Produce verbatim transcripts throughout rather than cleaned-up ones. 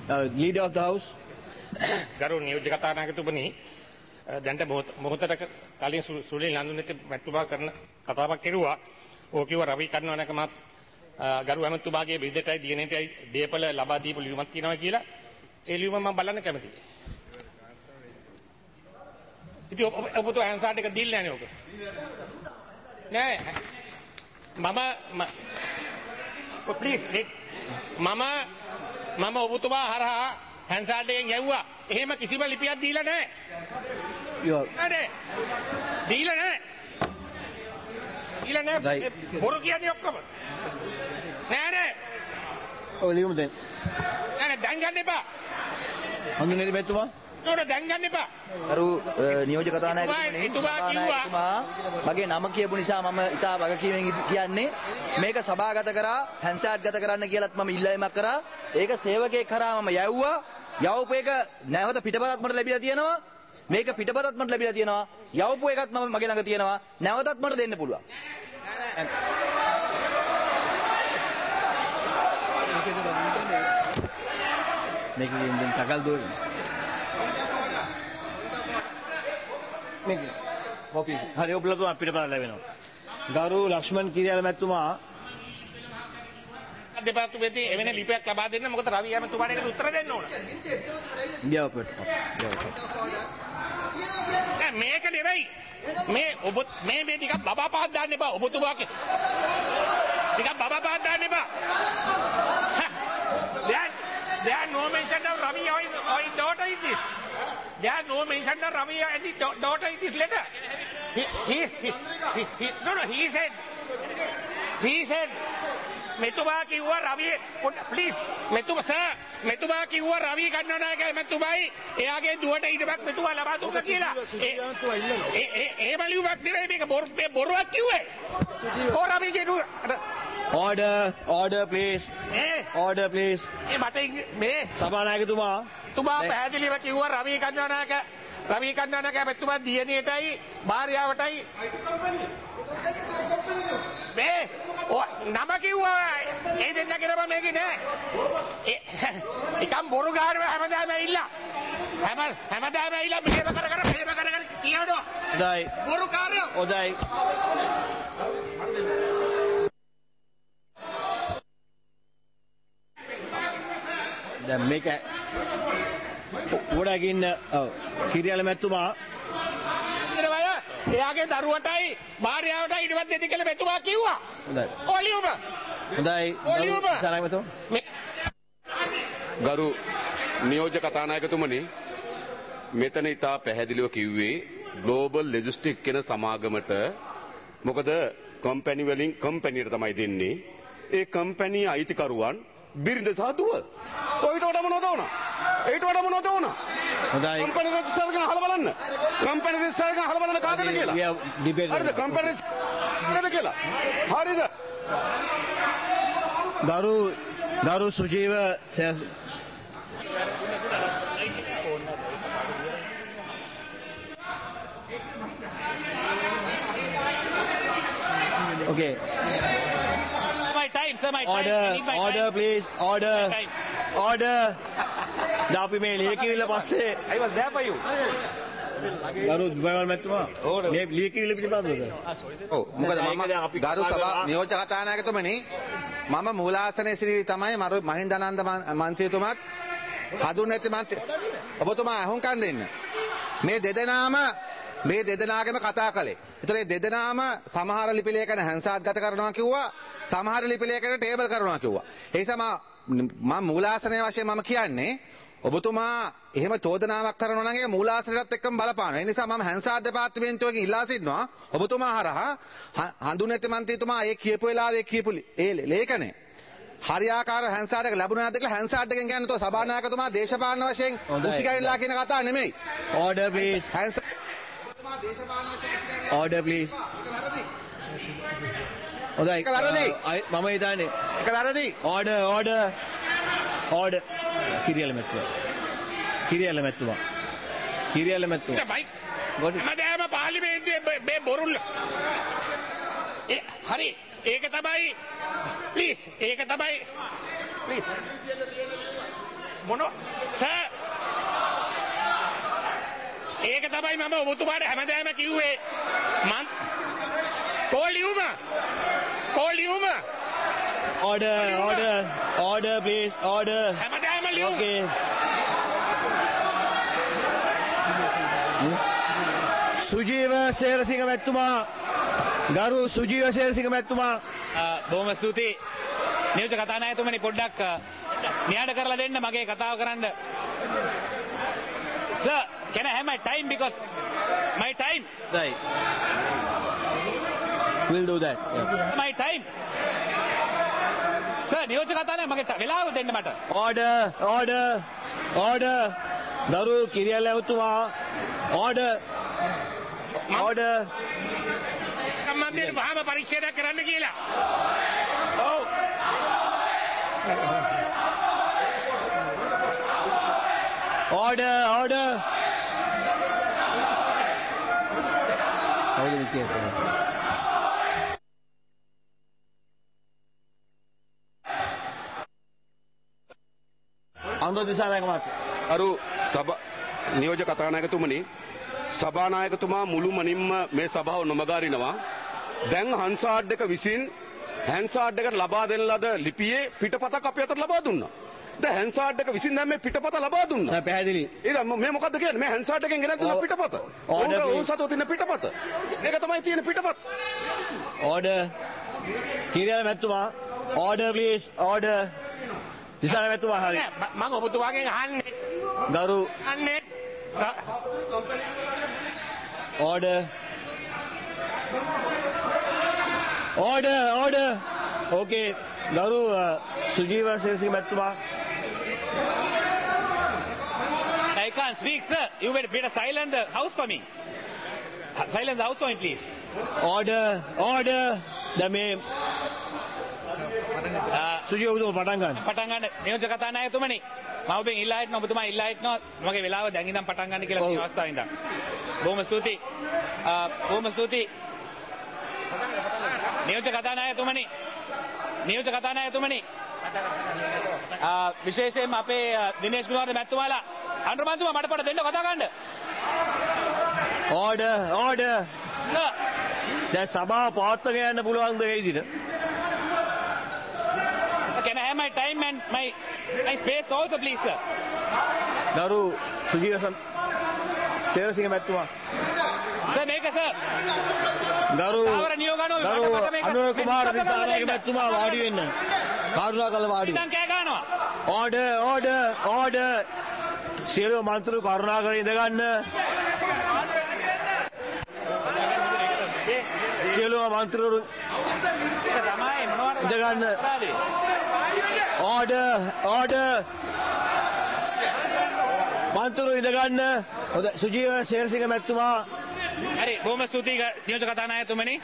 uh, leader of the house. ගරු නියෝජ්‍ය කතානායකතුමනි දැන්ට මොහොතට කලින් සුනිල් නන්දුනේත් මැතිතුමා කරන කතාවක් කෙරුවා. ඕක කිව්ව රවි කර්ණානායක මහත් ගරු ඇමතුමාගේ බිරිඳටයි දියණියටයි දීපල ලබා දීපු ලියුමක් තියෙනවා කියලා. ඒ ලියුම මම බලන්න කැමතියි. ඉතින් ඔබතුමා හැන්සාට් එක දීලා නැහැ නේ ඔක. නෑ මම ප්ලීස් මම මම ඔබතුමා හරහා හැන්සාට් එකෙන් යවුවා. එහෙම කිසිම ලිපියක් දීලා නැහැ. නෑ දීලා නැහැ. දීලා නැහැ. බොරු කියන්නේ ඔක්කොම. නෑ නෑ. ඔය ලියුම දෙන්න. නෑ නෑ දැන් ගන්න එපා. හඳුනන්නේ මෙතුමා? නෝන දැන් ගන්න එපා. අරු නියෝජ්‍ය කතානායකතුමා මගේ නම කියපු නිසා මම ඉතා වගකීමෙන් කියන්නේ මේක සභාගත කරා හැන්සාට් ගත කරන්න කියලාත් මම ඉල්ලීමක් කරා. ඒක සේවකයෙක් කරා මම යවුවා. යවපු එක නැවත පිටපතත් මට ලැබිලා තියෙනවා. මේක පිටපතත් මට ලැබිලා තියෙනවා. යවපු එකත් මම මගේ ළඟ තියෙනවා. නැවතත් මට දෙන්න පුළුවන්. මේක ඉතින් තකල් දුවන. මේක කොපි. හරි ඔබලතුමා පිටපත ලැබෙනවා. ගරු ලක්ෂ්මන් කිරියාල මැතිතුමා දෙපාර්තමේන්තුවේ එවැනි ලිපියක් ලබා දෙන්න. මොකද රවි ඇමතුමාට ඒකට උත්තර දෙන්න ඕන. ගියවපට. නෑ මේක නෙවෙයි. මේ ඔබ මේ මේ ටිකක් බබා පහක් දාන්න එපා. ඔබතුමාගේ ටිකක් බබා පහක් දාන්න එපා. දැන් දැන් no mention of Ravi or his, or his daughter in this. There are no mention of Ravi and his daughter in this letter. He, he, he, he, he, no, no, he said, he said, මෙතුමා කිව්වා රවි please මෙතුමා sir මෙතුමා කිව්වා රවි කන්නනායක මෙතුමායි එයාගේ දුවට ඊටපක් මෙතුමා ලබා දුන්නා කියලා. ඒ ඒ ඒ බලියක් නෙවෙයි මේක බොරුවක් කිව්වේ. ඕ රවිගේ දුව order order please order please ඒ මට මේ සභානායකතුමා තුමා පැහැදිලිව කිව්වා රවි කන්නනායක රවි කන්නනායක මෙතුමා දියණියටයි භාර්යාවටයි මේ නම කිව්වා ඒ දෙන්නගේ නම මේකේ නෑ. එකම් බොරු ගානව හැමදාම ඇවිල්ලා හැම හැමදාම ඇවිල්ලා මෙහෙම කර කර මෙහෙම කර කර කියනවා. හොඳයි. බොරු කාර්යෝ. හොඳයි. දැන් මේක උඩගින්න ඔව් කිරියාල මැතිතුමා එයාගේ දරුවටයි භාර්යාවටයි ඊටවත් දෙන්න කියලා මෙතුමා කිව්වා. හොඳයි. ඔලියුම. හොඳයි. ඔලියුම. සරණමතුමා. ගරු නියෝජ්‍ය කතානායකතුමනි මෙතන ඉතා පැහැදිලිව කිව්වේ ග්ලෝබල් ලොජිස්ටික් කියන සමාගමට මොකද කම්පැනි වලින් කම්පැනියට තමයි දෙන්නේ. ඒ කම්පැනි අයිතිකරුවන් බිරිඳ සහ දුව. ඔයිට වඩා මොනවද ඕන? ඊට වඩා මොනවද ඕන? හොඳයි. කම්පැනි රෙජිස්ටර් එක අහලා බලන්න. කම්පැනි රෙජිස්ටර් එක අහලා බලන්න කාටද කියලා. හරිද? කම්පැනි රෙජිස්ටර් කියලා. හරිද? ගරු ගරු Sujeewa okay. My time, sir, my time. Order, my order, time. please. Order, order. දාපි මේ ලියකිවිල්ල පස්සේ I was there for you. ගරු දුබයිවල් මැතිතුමා මේ ලියකිවිල්ල පිටිපස්සේද? ඔව් මොකද මම ගරු සභා නියෝජ්‍ය කතානායකතුමනි මම මූලාසනයේ සිටි තමයි මහින්දානන්ද මන්ත්‍රීතුමාත් හඳුන්වන්නේ මන්ත්‍රී ඔබතුමා අහුම්කම් දෙන්න. මේ දෙදෙනාම මේ දෙදෙනාගෙම කතා කළේ. ඒතර මේ දෙදෙනාම සමහර ලිපි ලේඛන හැන්සාට් ගත කරනවා කිව්වා. සමහර ලිපි ලේඛන ටේබල් කරනවා කිව්වා. ඒ නිසා මම මූලාසනයේ වශයෙන් මම කියන්නේ ඔබතුමා එහෙම චෝදනාවක් කරනවා නම් ඒක මූලාසනයටත් එක්කම බලපානවා. ඒ නිසා මම හැන්සාට් දෙපාර්තමේන්තුවකින් ඉල්ලා සිටිනවා ඔබතුමා හරහා හඳුන්වන්නේ මන්ත්‍රීතුමා ඒ කියපු වෙලාවේ කියපු ඒ ලේඛනය හරියාකාර හැන්සාට් එක ලැබුණාද කියලා හැන්සාට් එකෙන් කියන්නේ તો සභානායකතුමා දේශපාලන වශයෙන් උසිගැන්ලා කියන කතාව නෙමෙයි. order please. හැන්සාට් ඔබතුමා දේශපාලන වශයෙන් උසිගැන්ලා order please. ඒක වැරදි. හොඳයි. ඒක වැරදි. මම හිතන්නේ ඒක වැරදි. order order order කිරියාල මැතිතුමා කිරියාල මැතිතුමා කිරියාල මැතිතුමා මම පාර්ලිමේන්තුවේ මේ බොරුල් ඒ හරි ඒක තමයි ප්ලීස් ඒක තමයි ප්ලීස් මොන සර් ඒක තමයි මම ඔබතුමාට හැමදාම කිව්වේ මන් කොලියුම කොලියුම Order, order, order, please, order. හැමදාම ලියමු Okay. සුජීව සේරසිංහ මැතිතුමා, ගරු සුජීව සේරසිංහ මැතිතුමා. බොහොම ස්තුතියි නියෝජ්‍ය කතානායකතුමනි පොඩ්ඩක් න්‍යාය කරලා දෙන්න මගේ කතාව කරන්න. Sir, can I have my time because my time Right. We'll do that. Yeah. my time Sir, නියෝජ්‍ය කතානායක මගේ වෙලාව දෙන්න මට. Order, order, order. ගරු කිරියල් ඇමතුමා. Order. Order. සම්බන්ධයෙන් වහම පරීක්ෂණයක් කරන්න කියලා. ඔව්. Order, order. How do we keep it? Anura Dissanayake මහත්මයා. අරු සභා නියෝජ්‍ය කතානායකතුමනි සභානායකතුමා මුළුමනින්ම මේ සභාව නොමගාරිනවා. දැන් හන්සාඩ් එක විසින් හැන්සාඩ් එකට ලබා දෙන ලද ලිපියේ පිටපතක් අපි අතට ලබා දුන්නා. දැන් හැන්සාඩ් එක විසින් දැන් මේ පිටපත ලබා දුන්නා. නෑ පැහැදිලි. ඒක මේ මොකද්ද කියන්නේ? මේ හැන්සාඩ් එකෙන් ගෙන දුන්න පිටපත. ඕක ඕ සතෝ තින පිටපත. මේක තමයි තියෙන පිටපත. Order. කිරියල් මැතිතුමා. Order please. Order. දිසානායක මැතිතුමා හරි. මම ඔබතුමාගෙන් අහන්නේ ගරු අහන්නේ Order. Order, order. Okay. ගරු සුජීව සේරසිංහ මැතිතුමා. I can't speak, sir. You better, better silence the house for me. Silence the house for me, please. Order, order. දැන් මේ සුජීව ඔබතුමා පටන් ගන්න. පටන් ගන්න නියෝජ්‍ය කතානායකතුමනි මම ඔබෙන් ඉල්ලා හිටනවා ඔබතුමා ඉල්ලා හිටනවා මගේ වෙලාව දැන් ඉඳන් පටන් ගන්න කියලා මේ අවස්ථාවේ ඉඳන්. බොහොම ස්තුතියි. බොහොම ස්තුතියි. නියෝජ්‍ය කතානායකතුමනි නියෝජ්‍ය කතානායකතුමනි විශේෂයෙන්ම අපේ දිනේෂ් ගුණවර්ධන මැතිතුමාලා අනුර මන්තුමා මට පොඩ දෙන්න කතා ගන්න. Order, order. දැන් සභාව පවත්වාගෙන යන්න පුළුවන් ද ඒ විදිහට? Can I have my time and my my space also please sir? ගරු සුජීව සේරසිංහ මැතිතුමා. සර් මේක සර් ගරු තාවර නියෝගනෝ ගරු අනුර කුමාර දිසානායක මැතිතුමා වාඩි වෙන්න. කරුණාකරලා වාඩි වෙන්න. ඉතින් කෑ ගන්නවා. Order, order, order. සියලු මන්ත්‍රී කරුණාකරලා ඉඳ ගන්න. සියලු මන්ත්‍රීවරු තමයි මොනවද ඉඳ ගන්න. Order, order. මන්ත්‍රී ඉඳ ගන්න. හොඳයි සුජීව සේරසිංහ මැතිතුමා. හරි බොහොම ස්තුතියි නියෝජ්‍ය කතානායකතුමනි.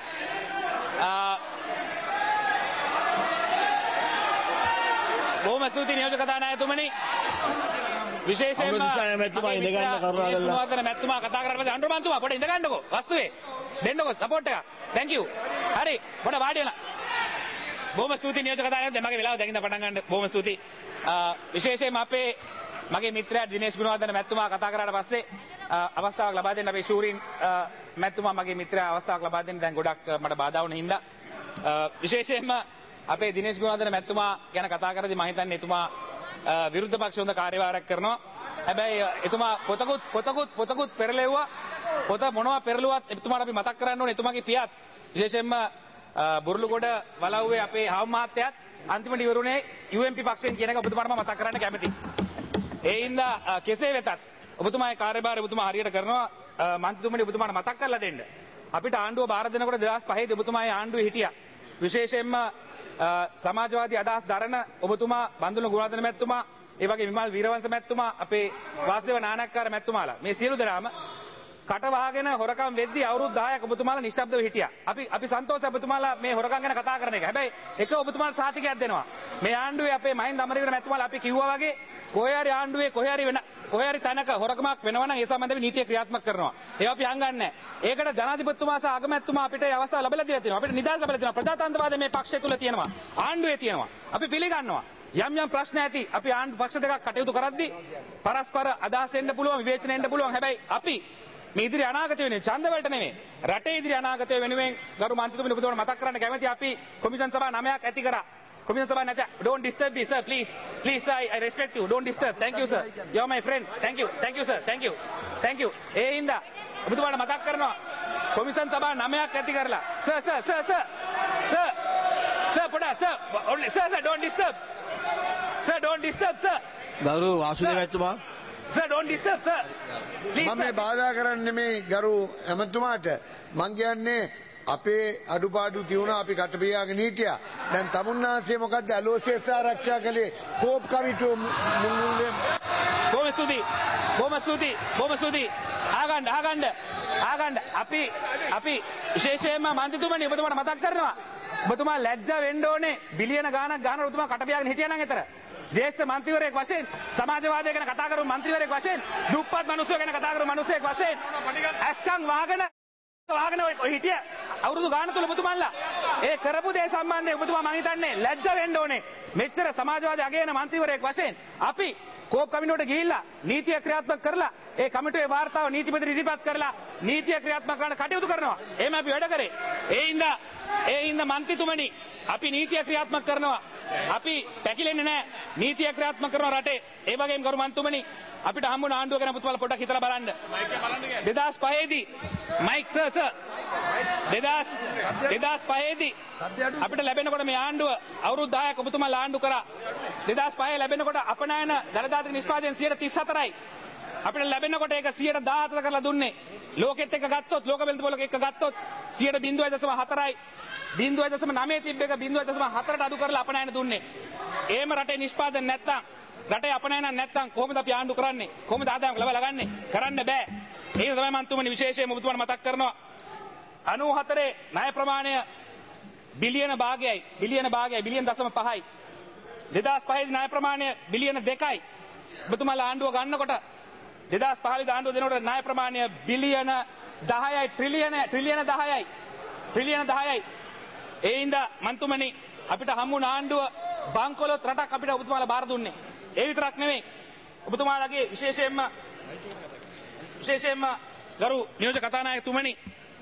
බොහොම ස්තුතියි නියෝජ්‍ය කතානායකතුමනි. විශේෂයෙන්ම මැතිතුමා ඉඳ ගන්න කරුණාකරලා. ගුණවර්ධන මැතිතුමා කතා කරලා පස්සේ අනුර මන්තුමා පොඩ ඉඳ ගන්නකෝ වස්තුවේ. දෙන්නකෝ සපෝට් එක. thank you. හරි පොඩ වාඩි වෙලා. බොහොම ස්තුතියි නියෝජ්‍ය කතානායක දැන් මගේ වෙලාව දැන් ඉඳන් පටන් ගන්න. බොහොම ස්තුතියි. විශේෂයෙන්ම අපේ මගේ මිත්‍රයා දිනේෂ් ගුණවර්ධන මැතිතුමා කතා කරාට පස්සේ අවස්ථාවක් ලබා දෙන්න අපේ ශූරින් මැතිතුමා මගේ මිත්‍රයා අවස්ථාවක් ලබා දෙන්න දැන් ගොඩක් මට බාධා වුණ හින්දා විශේෂයෙන්ම අපේ දිනේෂ් ගුණවර්ධන මැතිතුමා ගැන කතා කරද්දී මම හිතන්නේ එතුමා විරුද්ධ පක්ෂ හොඳ කාර්යභාරයක් කරනවා. හැබැයි එතුමා පොතකුත් පොතකුත් පොතකුත් පෙරලෙව්වා. පොත මොනවා පෙරළුවත් එතුමාට අපි මතක් කරන්න ඕනේ එතුමාගේ පියාත් විශේෂයෙන්ම බුරුලුගොඩ වලව්වේ අපේ හාම් මහත්තයාත් අන්තිමට ඉවරුනේ යූ එම් පී පක්ෂයෙන් කියන එක ඔබතුමාට මම මතක් කරන්න කැමතියි. ඒ හින්දා කෙසේ වෙතත් ඔබතුමාගේ කාර්යභාරය ඔබතුමා හරියට කරනවා. මන්ත්‍රීතුමනි ඔබතුමාට මතක් කරලා දෙන්න. අපිට ආණ්ඩුව බාර දෙනකොට දෙදහස් පහේ දී ඔබතුමාගේ ආණ්ඩුවේ හිටියා. විශේෂයෙන්ම සමාජවාදී අදහස් දරන ඔබතුමා බන්දුල ගුණවර්ධන මැතිතුමා ඒ වගේ විමල් වීරවංශ මැතිතුමා අපේ වාසුදේව නානක්කාර මැතිතුමාලා මේ සියලු දෙනාම කට වහගෙන හොරකම් වෙද්දී අවුරුදු දහයක් ඔබතුමාලා නිශ්ශබ්දව හිටියා. අපි අපි සන්තෝෂයි ඔබතුමාලා මේ හොරකම් ගැන කතා කරන එක. හැබැයි එක ඔබතුමාලා සාතිකයක් දෙනවා. මේ ආණ්ඩුවේ අපේ මහින්ද අමරවීර මැතිතුමාලා අපි කිව්වා වගේ කොහේ හරි ආණ්ඩුවේ කොහේ හරි වෙන කොහේ හරි තැනක හොරකමක් වෙනවා නම් ඒ සම්බන්ධව නීතිය ක්‍රියාත්මක කරනවා. ඒවා අපි හංගන්නේ නැහැ. ඒකට ජනාධිපතිතුමා සහ අගමැතිතුමා අපිට ඒ අවස්ථාව ලැබලා දීලා තියෙනවා. අපිට නිදහස ලැබලා තියෙනවා. ප්‍රජාතන්ත්‍රවාදය මේ පක්ෂය තුල තියෙනවා. ආණ්ඩුවේ තියෙනවා. අපි පිළිගන්නවා. යම් යම් ප්‍රශ්න ඇති අපි ආණ්ඩු පක්ෂ දෙකක් කටයුතු කරද්දී පරස්පර අදහස් එන්න පුළුවන් විවේචන එන්න පුළුවන්. හැබැයි අපි මේ ඉදිරි අනාගතය වෙනුවෙන් ඡන්ද වලට නෙමෙයි රටේ ඉදිරි අනාගතය වෙනුවෙන් ගරු මන්ත්‍රීතුමනි ඔබතුමාට මතක් කරන්න කැමැති අපි කොමිෂන් සභා නවයක් ඇති කරා. කොමිෂන් සභා නැත. Don't disturb me sir please. Please sir, I, I respect you. Don't disturb. Thank you sir. You are my friend. Thank you. Thank you sir. Thank you. Thank you. ඒ හින්දා ඔබතුමාට මතක් කරනවා commission සභා නවයක් ඇති කරලා sir sir sir sir sir sir පොඩා sir only sir sir don't disturb. Sir don't disturb sir. ගෞරව වාසුදේව මහත්මයා Sir don't disturb sir. Please. මම මේ බාධා කරන්නේ මේ ගරු ඇමතුමාට මං කියන්නේ අපේ අඩුපාඩු තියුණා අපි කටපියාගෙන හිටියා. දැන් තමුන්නාන්සේ මොකද්ද ඇලෝසියස් ආරක්ෂා කළේ කෝප් කමිටුව මුල්මුල්ලේ. බොහොම ස්තුතියි. බොහොම ස්තුතියි. බොහොම ස්තුතියි. ආගන්න ආගන්න ආගන්න අපි අපි විශේෂයෙන්ම මන්ත්‍රීතුමනි ඔබතුමාට මතක් කරනවා. ඔබතුමා ලැජ්ජා වෙන්න ඕනේ බිලියන ගාණක් ගන්න ඔබතුමා කටපියාගෙන හිටියා නම් එතන. ජේෂ්ඨ මන්ත්‍රීවරයෙක් වශයෙන් සමාජවාදය ගැන කතා කරපු මන්ත්‍රීවරයෙක් වශයෙන් දුප්පත් මිනිස්සු ගැන කතා කරපු මිනිසෙක් වශයෙන් ඇස්කම් වාගෙන වාගෙන ඔය හිටිය අවුරුදු ගාන තුල ඔබතුමාලා ඒ කරපු දේ සම්බන්ධයෙන් ඔබතුමා මං හිතන්නේ ලැජ්ජා වෙන්න ඕනේ. මෙච්චර සමාජවාදී අගයන මන්ත්‍රීවරයෙක් වශයෙන් අපි කෝප් කමිටුවට ගිහිල්ලා නීතිය ක්‍රියාත්මක කරලා ඒ කමිටුවේ වාර්තාව නීතිපති ඉදිරිපත් කරලා නීතිය ක්‍රියාත්මක කරන්න කටයුතු කරනවා. එහෙම අපි වැඩ කරේ. ඒ හින්දා ඒ හින්දා මන්ත්‍රීතුමනි අපි නීතිය ක්‍රියාත්මක කරනවා. අපි පැකිලෙන්නේ නැහැ. නීතිය ක්‍රියාත්මක කරන රටේ ඒ වගේම ගරු මන්ත්‍රීතුමනි අපිට හම්බුන ආණ්ඩුව ගැන පුතුමාලා පොඩ්ඩක් හිතලා බලන්න. දෙදාස් පහේ දී මයික් සර් සර් දෙදාස් පහේ දී අපිට ලැබෙනකොට මේ ආණ්ඩුව අවුරුදු දහයක් ඔබතුමාලා ආණ්ඩු කරා. දෙදාස් පහේ ලැබෙනකොට අපනයන දළදාතික නිෂ්පාදනය සියයට තිස් හතරයි. අපිට ලැබෙනකොට ඒක සියයට දාහතර කරලා දුන්නේ. ලෝකෙත් එක්ක ගත්තොත් ලෝක බෙල්ද පොලක එක්ක ගත්තොත් සියයට බිංදුවයි දශම හතරයි. බිංදුවයි දශම නවය තිබ්බ එක බිංදුවයි දශම හතරට අඩු කරලා අපනයන දුන්නේ. එහෙම රටේ නිෂ්පාදන නැත්තම් රටේ අපනයන නැත්තම් කොහොමද අපි ආණ්ඩු කරන්නේ? කොහොමද ආදායම් ලබා ගන්නේ? කරන්න බෑ. ඒක තමයි මම තුමනි විශේෂයෙන්ම ඔබතුමාට මතක් කරනවා. අනූ හතරේ ණය ප්‍රමාණය බිලියන භාගයයි. බිලියන භාගයයි බිලියන දශම පහයි. දෙදාස් පහේ ණය ප්‍රමාණය බිලියන දෙකයි. ඔබතුමාලා ආණ්ඩුව ගන්නකොට දෙදාස් පහේ ආණ්ඩුව දෙනකොට ණය ප්‍රමාණය බිලියන දහයයි ට්‍රිලියන ට්‍රිලියන දහයයි. ට්‍රිලියන දහයයි. ඒ හින්දා මන්තුමනි අපිට හම්බුන ආණ්ඩුව බංකොලොත් රටක් අපිට ඔබතුමාලා බාර දුන්නේ. ඒ විතරක් නෙමෙයි. ඔබතුමාලාගේ විශේෂයෙන්ම විශේෂයෙන්ම ගරු නියෝජක කතානායකතුමනි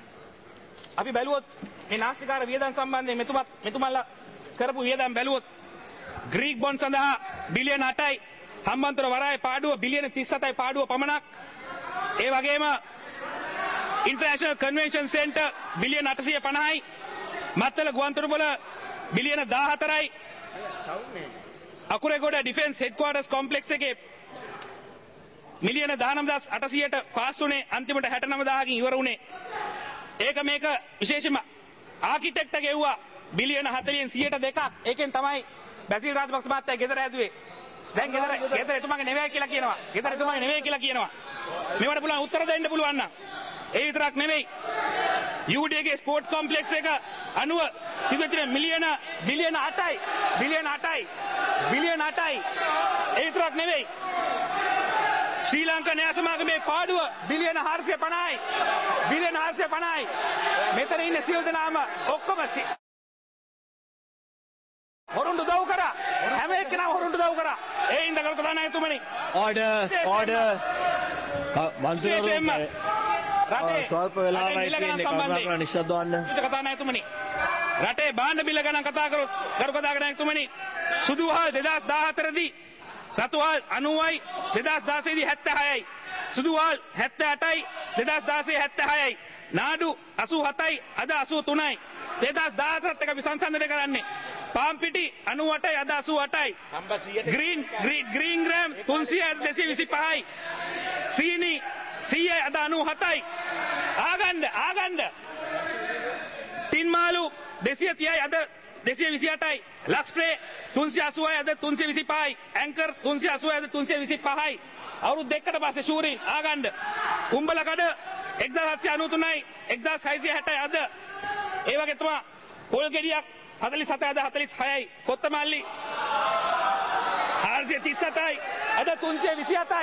අපි බැලුවොත් මේ නාස්තිකාර වියදම් සම්බන්ධයෙන් මෙතුමත් මෙතුමාලා කරපු වියදම් බැලුවොත් ග්‍රීක් බොන්ඩ් සඳහා බිලියන අටයි හම්බන්තොට වරාය පාඩුව බිලියන තිස් හතයි පාඩුව පමණක්. ඒ වගේම ඉන්ටර්නැෂනල් කන්වෙන්ෂන් සෙන්ටර් බිලියන අටසිය පනහයි. මත්තල ගුවන්තොටුපොළ බිලියන දාහතරයි. අකුරේගොඩ ඩිෆෙන්ස් හෙඩ්ක්වාටර්ස් කොම්ප්ලෙක්ස් එකේ මිලියන දහනවදස් අටසියයට පාස් වුණේ අන්තිමට හැටනව දාහකින් ඉවර වුණේ. ඒක මේක විශේෂයෙන්ම ආකිටෙක්ට ගෙව්වා බිලියන හතලියෙන් සියයට දෙකක්. ඒකෙන් තමයි බැසිල් රාජපක්ෂ මහත්තයා ගෙදර හැදුවේ. දැන් ගෙදර ගෙදර එතුමාගේ නෙවෙයි කියලා කියනවා. ගෙදර එතුමාගේ නෙවෙයි කියලා කියනවා. මේවට පුළුවන් උත්තර දෙන්න පුළුවන් නම්. ඒ විතරක් නෙවෙයි. යූ ඩී ගේ ස්පෝර්ට් කොම්ප්ලෙක්ස් එක අනුව සිදුවෙච්ච මිලියන බිලියන අටයි. බිලියන අටයි. බිලියන අටයි. ඒ විතරක් නෙවෙයි. ශ්‍රී ලංකා න්‍යාය සමාගමේ පාඩුව බිලියන හාරසිය පනහයි. බිලියන හාරසිය පනහයි. මෙතන ඉන්න සියලු දෙනාම ඔක්කොම හොරුන්ට උදව් කරා. හැම එක්කෙනාම හොරුන්ට උදව් කරා. ඒ හින්දා කරු කතානායකතුමනි ඕඩර් ඕඩර් මන්ත්‍රීවරුන් රටේ ස්වල්ප වෙලාවයි තියෙන්නේ කරුණාකර නිශ්ශබ්ද වන්න. කතානායකතුමනි රටේ භාණ්ඩ බිල ගණන් කතා කරොත් කරු කතානායකතුමනි සුදු වහල් දෙදාස් දාහතර දී රතු වහල් අනූවයි දෙදාස් දාසය දී හැත්තෑහයයි. සුදු වහල් හැත්තෑ අටයි දෙදාස් දාසය හැත්තෑහයයි. නාඩු අසූ හතයි අද අසූ තුනයි. දෙදාස් දාහතරත් එක අපි සංසන්දනය කරන්නේ. පාම්පිටි අනූ අටයි අද අසූ අටයි. ග්‍රීන් ග්‍රීන් ග්‍රෑම් තුන්සිය දෙසිය විසි පහයි. සීනි සීයයි අද අනූ හතයි. ආගන්ඩ ආගන්ඩ ටින් මාලු දෙසිය තියයි අද දෙසිය විසි අටයි. ලක්ස්ප්‍රේ තුන්සිය අසූවයි අද තුන්සිය විසි පහයි. ඇංකර් තුන්සිය අසූවයි අද තුන්සිය විසි පහයි. අවුරුදු දෙකකට පස්සේ ශූරින් ආගන්ඩ උම්බලකඩ එක්දාස් හත්සිය අනූ තුනයි එක්දාස් හයසිය හැටයි අද. ඒ වගේ තමයි පොල් ගෙඩියක් හතලිස් හතයි අද හතලිස් හයයි. කොත්තමල්ලි හාරසිය තිස් හතයි අද තුන්සිය විසි හතයි.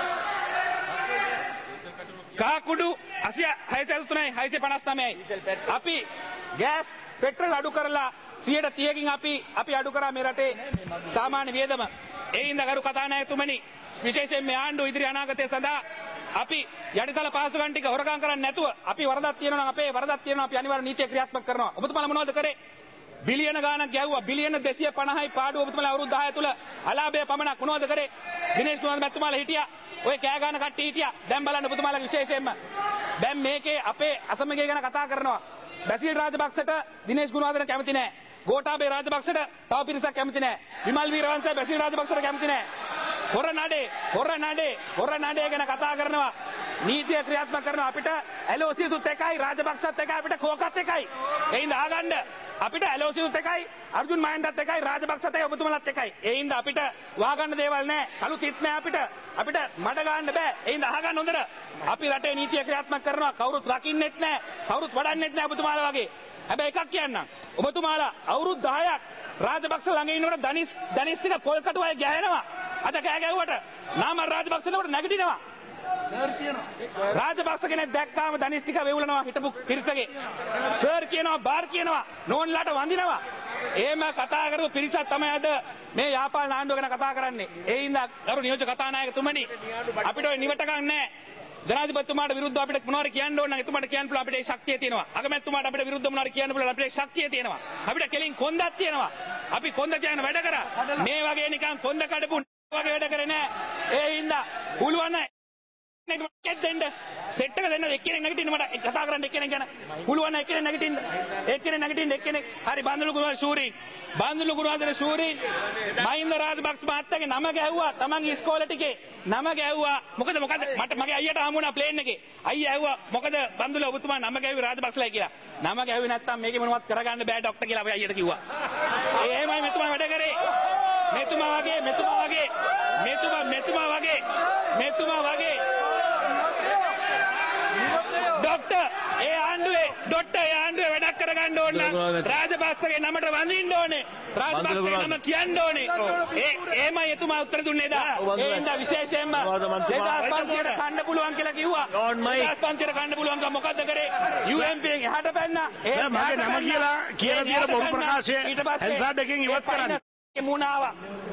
කාකුඩු හයසිය හයසිය තුනයි හයසිය පනස් නවයයි. අපි ගෑස් පෙට්‍රල් අඩු කරලා සියයට තිහකින් අපි අපි අඩු කරා මේ රටේ සාමාන්‍ය වියදම. ඒ හින්දා ගරු කතානායකතුමනි විශේෂයෙන් මේ ආණ්ඩුව ඉදිරි අනාගතය සඳහා අපි යටිතල පහසුකම් ටික හොරකම් කරන්නේ නැතුව අපි වරදක් තියෙනවා නම් අපේ වරදක් තියෙනවා අපි අනිවාර්ය නීතිය ක්‍රියාත්මක කරනවා. ඔබතුමාලා මොනවද කරේ? බිලියන ගාණක් ගැව්වා. බිලියන දෙසිය පනහයි පාඩුව ඔබතුමාලා අවුරුදු දහය තුල අලාභය පමණක් මොනවද කරේ? දිනේෂ් කුමාර මැතිතුමාලා හිටියා. ඔය කෑ ගන්න කට්ටිය හිටියා. දැන් බලන්න ඔබතුමාලා විශේෂයෙන්ම දැන් මේකේ අපේ අසමගිය ගැන කතා කරනවා. බැසිල් රාජපක්ෂට දිනේෂ් ගුණවර්ධන කැමති නැහැ. ගෝඨාභය රාජපක්ෂට තව පිරිසක් කැමති නැහැ. විමල් වීරවංශ බැසිල් රාජපක්ෂට කැමති නැහැ. හොර නඩේ හොර නඩේ හොර නඩේ ගැන කතා කරනවා. නීතිය ක්‍රියාත්මක කරනවා. අපිට ඇලෝසියුත් එකයි රාජපක්ෂත් එකයි අපිට කෝකත් එකයි. ඒ හින්දා ආගන්න අපිට ඇලෝසියුත් එකයි අර්ජුන් මහින්දත් එකයි රාජපක්ෂත් එකයි ඔබතුමලත් එකයි. ඒ හින්දා අපිට වහගන්න දේවල් නැහැ. කළු තිත් නැහැ අපිට. අපිට මඩ ගන්න බෑ. ඒ හින්දා අහගන්න හොඳට. අපි රටේ නීතිය ක්‍රියාත්මක කරනවා. කවුරුත් රකින්නෙත් නැහැ. කවුරුත් වඩන්නෙත් නැහැ ඔබතුමාලා වගේ. හැබැයි එකක් කියන්නම්. ඔබතුමාලා අවුරුදු දහයක් රාජපක්ෂ ළඟ ඉන්නකොට දනිස් දනිස් ටික පොල් කටුවයි ගෑනවා. අද කෑ ගැව්වට නාම රාජපක්ෂනට නැගිටිනවා. සර් කියනවා. රාජපක්ෂ කෙනෙක් දැක්කාම දනිස් ටික වෙවුලනවා හිටපු පිරිසගේ. සර් කියනවා බාර් කියනවා නෝන්ලාට වඳිනවා. එහෙම කතා කරපු පිරිසක් තමයි අද මේ යාපාල ආණ්ඩුව ගැන කතා කරන්නේ. ඒ හින්දා ගරු නියෝජ්‍ය කතානායකතුමනි අපිට ඔය නිවටකම් නැහැ. ජනාධිපතිතුමාට විරුද්ධව අපිට මොනවාරි කියන්න ඕන නම් එතුමාට කියන්න පුළුවන් අපිට ඒ ශක්තිය තියෙනවා. අගමැතිතුමාට අපිට විරුද්ධව මොනවාරි කියන්න පුළුවන් අපිට ඒ ශක්තිය තියෙනවා. අපිට කෙලින් කොන්දක් තියෙනවා. අපි කොන්ද තියන වැඩ කරා. මේ වගේ නිකන් කොන්ද කඩපු වගේ වැඩ කරේ නෑ. ඒ හින්දා පුළුවන් එකෙක් දෙන්න සෙට් එක දෙන්න එක්කෙනෙක් නැගිටින්න මට කතා කරන්න එක්කෙනෙක් ගැන පුළුවන් නම් එක්කෙනෙක් නැගිටින්න එක්කෙනෙක් නැගිටින්න එක්කෙනෙක් හරි බන්දුලු ගුණවර්ධන ශූරීන් බන්දුලු ගුණවර්ධන ශූරීන් මහින්ද රාජපක්ෂ මහත්තයාගේ නම ගැහුවා තමන්ගේ ඉස්කෝලේ ටිකේ නම ගැහුවා මොකද මොකද මට මගේ අයියට හමු වුණා ප්ලේන් එකේ අයියා ඇහුවා මොකද බන්දුලු ඔබතුමා නම ගැහුවේ රාජපක්ෂලා කියලා නම ගැහුවේ නැත්තම් මේකේ මොනවත් කරගන්න බෑ ડોක්ටර් කියලා අපි අයියට කිව්වා ඒ එහෙමයි මෙතුමා වැඩ කරේ මෙතුමා වගේ මෙතුමා වගේ මෙතුමා මෙතුමා වගේ මෙතුමා වගේ ડોක්ටර් ඒ ආණ්ඩුවේ ડોක්ටර් ඒ ආණ්ඩුවේ වැඩක් කරගන්න ඕන නම් රාජපක්ෂගේ නමට වඳින්න ඕනේ රාජපක්ෂගේ නම කියන්න ඕනේ ඒ එහෙමයි එතුමා උත්තර දුන්නේ දා ඒ හින්දා විශේෂයෙන්ම දෙදාස් පන්සියයට කන්න පුළුවන් කියලා කිව්වා දෙදාස් පන්සියයට කන්න පුළුවන් කම මොකද්ද කරේ යූ එම් පී එකෙන් එහාට පැන්නා ඒ මගේ නම කියලා කියලා තියෙන බොරු ප්‍රකාශය එන්සාඩ් එකෙන් ඉවත් කරන්න මුණාවා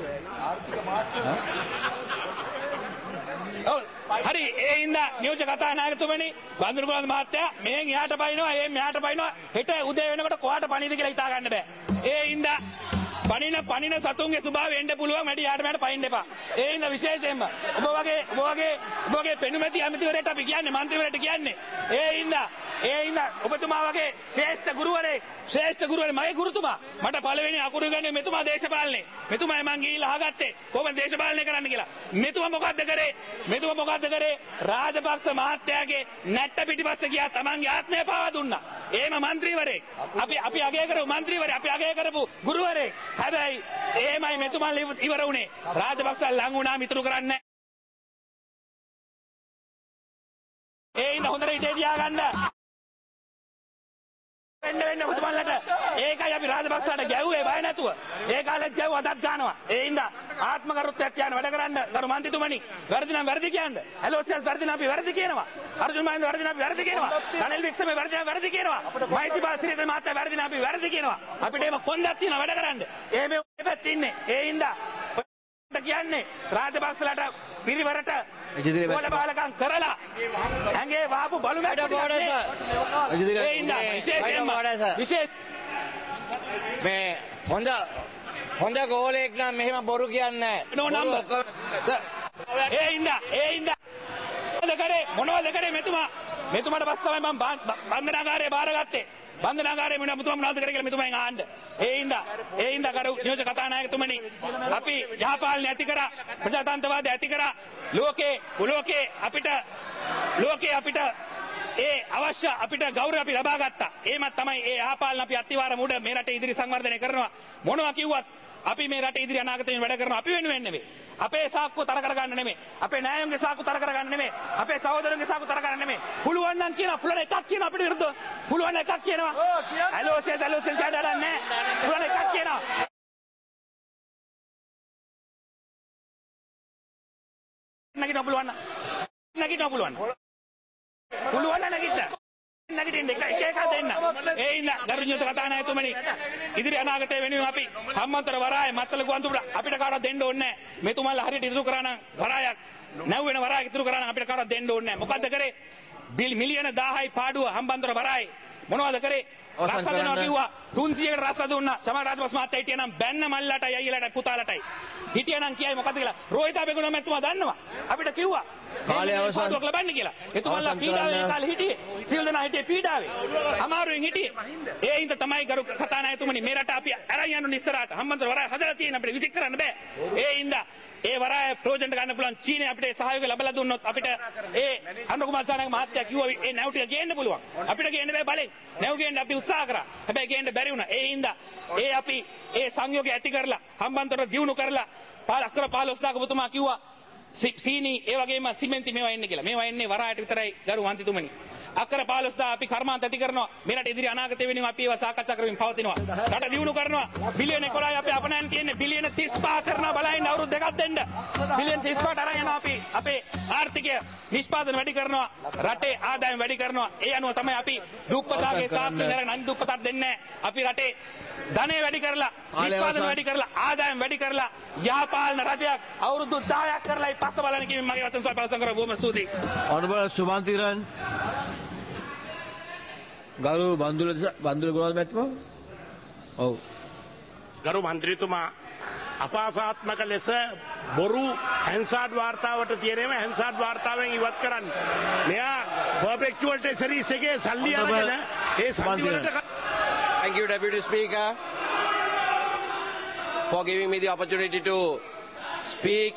හරි ඒ හින්දා නියෝජ්‍ය කතානායකතුමනි බන්දුරු ගුණවර්ධන මහත්තයා මෙහෙන් එහාට පයින්නවා එහෙන් මෙහාට පයින්නවා හෙට උදේ වෙනකොට කොහාට පණීද කියලා හිතා ගන්න බෑ ඒ හින්දා පණින පණින සතුන්ගේ ස්වභාවය එන්න පුළුවන් වැඩි යාට මට පයින්න එපා ඒ හින්දා විශේෂයෙන්ම ඔබ වගේ ඔබ වගේ ඔබ වගේ පෙනුමැති ඇමතිවරයෙක්ට අපි කියන්නේ മന്ത്രിවරයෙක්ට කියන්නේ ඒ හින්දා ඒ හින්දා ඔබතුමා වගේ ශ්‍රේෂ්ඨ ගුරුවරයෙක් ශ්‍රේෂ්ඨ ගුරුවරයෙක් මගේ ගුරුතුමා මට පළවෙනි අකුරු ඉගෙනුවේ මෙතුමා දේශපාලනේ මෙතුමායි මං ගිහිල්ලා අහගත්තේ කොහොමද දේශපාලනය කරන්න කියලා මෙතුමා මොකද්ද කරේ මෙතුමා මොකද්ද කරේ රාජපක්ෂ මහත්තයාගේ නැට්ට පිටිපස්සේ ගියා තමන්ගේ ආත්මය පාවා දුන්නා එහෙම മന്ത്രിවරයෙක් අපි අපි අගය කරපු മന്ത്രിවරයෙක් අපි අගය කරපු ගුරුවරයෙක් හැබැයි එහෙමයි මෙතුමා ඉවර වුණේ රාජපක්ෂ ලඟ වුණා මිතුරු කරන්නේ ඒ ඉන්න හොඳට ඉතේ තියාගන්න වෙන්න වෙන්න ඔබතුමාලට ඒකයි අපි රාජපක්ෂලාට ගැව්වේ බය නැතුව ඒ කාලෙත් ගැව්වා අදත් ගන්නවා ඒ හින්දා ආත්මගරුත්වයක් තියන වැඩ කරන්න ගරු මන්ත්‍රීතුමනි වැරදි නම් වැරදි කියන්න ඇලෝසියස් වැරදි නම් අපි වැරදි කියනවා අර්ජුන මහින්ද වැරදි නම් අපි වැරදි කියනවා රනිල් වික්‍රමේ වැරදි නම් වැරදි කියනවා මෛත්‍රීපාල සිරිසේන මහත්තයා වැරදි නම් අපි වැරදි කියනවා අපිට එහෙම කොන්දක් තියෙනවා වැඩ කරන්න එහෙම පැත්ත ඉන්නේ ඒ හින්දා කියන්නේ රාජපක්ෂලාට පිරිවරට බෝල බාලකම් කරලා ඇඟේ වාපු බලු මැට්ටු ඒ හින්දා විශේෂයෙන්ම විශේෂ මේ හොඳ හොඳ ගෝලෙක් නම් මෙහෙම බොරු කියන්නේ නෝ නම්බර් ඒ හින්දා ඒ හින්දා මොනවද කරේ මොනවද කරේ මෙතුමා මෙතුමාට පස්ස තමයි මම බන්ධනාගාරේ බාරගත්තේ බන්ධනාගාරේ මුණ මුතුමා මොනවද කරේ කියලා මෙතුමෙන් ආන්න ඒ හින්දා ඒ හින්දා කරු නියෝජ්‍ය කතානායකතුමනි අපි යහපාලනය ඇති කරා ප්‍රජාතන්ත්‍රවාදය ඇති කරා ලෝකේ ලෝකේ අපිට ලෝකේ අපිට ඒ අවශ්‍ය අපිට ගෞරවය අපි ලබා ගත්තා. එහෙමත් තමයි ඒ යහපාලන අපි අත්තිවාරම උඩ මේ රටේ ඉදිරි සංවර්ධනය කරනවා. මොනවා කිව්වත් අපි මේ රටේ ඉදිරි අනාගතයෙන් වැඩ කරනවා. අපි වෙනුවෙන් නෙමෙයි. අපේ සාක්කුව තර කරගන්න නෙමෙයි. අපේ ණයයන්ගේ සාක්කුව තර කරගන්න නෙමෙයි. අපේ සහෝදරයන්ගේ සාක්කුව තර කරගන්න නෙමෙයි. පුළුවන් නම් කියනවා පුළුවන් එකක් කියනවා අපිට විරුද්ධව. පුළුවන් එකක් කියනවා. ඇලෝසියස් ඇලෝසියස් කඩලා නැහැ. පුළුවන් එකක් කියනවා. නැගිටින්න පුළුවන් නම් නැගිටින්න පුළුවන්. පුළුවන් නම් නැගිටින්න නැගිටින්න එක එක එක දෙන්න. ඒ ඉන්න ගරුණ්‍යත කතානායකතුමනි ඉදිරි අනාගතය වෙනුවෙන් අපි හම්බන්තොට වරාය මත්තල ගුවන්තොට අපිට කාටවත් දෙන්න ඕනේ නැහැ. මෙතුමන්ලා හරියට ඉදිරි කරා නම් වරායක් නැව් වෙන වරායක් ඉදිරි කරා නම් අපිට කාටවත් දෙන්න ඕනේ නැහැ. මොකද්ද කරේ? බිල් මිලියන දහයයි පාඩුව හම්බන්තොට වරායි. මොනවද කරේ? රස දෙනවා කිව්වා තුන්සියයකට රස දුන්නා. සමහර රාජපක්ෂ මහත්තයා හිටියනම් බැන්න මල්ලටයි අයියලටයි පුතාලටයි. හිටියනම් කියයි මොකද්ද කියලා. රෝහිතා බෙගුණ මැතිතුමා දන්නවා. අපිට කිව්වා කාලේ අවසන් පාඩුවක් ලබන්න කියලා. එතුමන්ලා පීඩාවේ ඒ කාලේ හිටියේ. සියලු දෙනා හිටියේ පීඩාවේ. අමාරුවෙන් හිටියේ. ඒ හින්දා තමයි ගරු කතානායකතුමනි මේ රට අපි අරන් යන්න ඉස්සරහට හම්බන්තොට වරාය හදලා තියෙන අපිට විසික් කරන්න බෑ. ඒ හින්දා ඒ වරාය ප්‍රොජෙක්ට් ගන්න පුළුවන් චීනය අපිට සහයෝගය ලැබලා දුන්නොත් අපිට ඒ අනුර කුමාර සානායක මහත්තයා කිව්වා ඒ නැව් ටික ගේන්න පුළුවන්. අපිට ගේන්න බෑ බලෙන්. නැව් ගේන්න අපි උත්සාහ කරා. හැබැයි ගේන්න බැරි වුණා. ඒ හින්දා ඒ අපි ඒ සංයෝගය ඇති කරලා හම්බන්තොට දියුණු කරලා අක්කර පහළොස්දාක ඔබතුමා කිව්වා සීනි ඒ වගේම සිමෙන්ති මේවා එන්නේ කියලා. මේවා එන්නේ වරායට විතරයි ගරු මන්ත්‍රීතුමනි. අක්කර පහළොස්දා අපි කර්මාන්ත ඇති කරනවා. මේ රට ඉදිරි අනාගතය වෙනුවෙන් අපි ඒවා සාකච්ඡා කරමින් පවතිනවා. රට දියුණු කරනවා. බිලියන එකොළහයි අපි අපනයන් තියෙන්නේ බිලියන තිස් පහ කරනවා බලයින් අවුරුදු දෙකක් දෙන්න. බිලියන තිස් පහට අරන් යනවා අපි අපේ ආර්ථිකය නිෂ්පාදන වැඩි කරනවා. රටේ ආදායම වැඩි කරනවා. ඒ අනුව තමයි අපි දුප්පතාගේ සාක්ෂි නරන අනිත් දුප්පතාට දෙන්නේ නැහැ. අපි රටේ ධනය වැඩි කරලා නිෂ්පාදන වැඩි කරලා ආදායම වැඩි කරලා යහපාලන රජයක් අවුරුදු දහයක් කරලායි පස්ස බලන කිමින් මගේ වචන සභාව අවසන් කරා. බොහොම ස්තුතියි. Honorable Sumantiran. ගරු බන්දුල බන්දුල ගුණවර්ධන මැතිතුමා. ඔව්. ගරු මන්ත්‍රීතුමා අපාසාත්මක ලෙස බොරු හැන්සාඩ් වාර්තාවට තියෙනම හැන්සාඩ් වාර්තාවෙන් ඉවත් කරන්න. මෙයා පර්ෆෙක්චුවල් ටෙසරිස් එකේ සල්ලි අරගෙන ඒ සල්ලි වලට. Thank you, Deputy Speaker, for giving me the opportunity to speak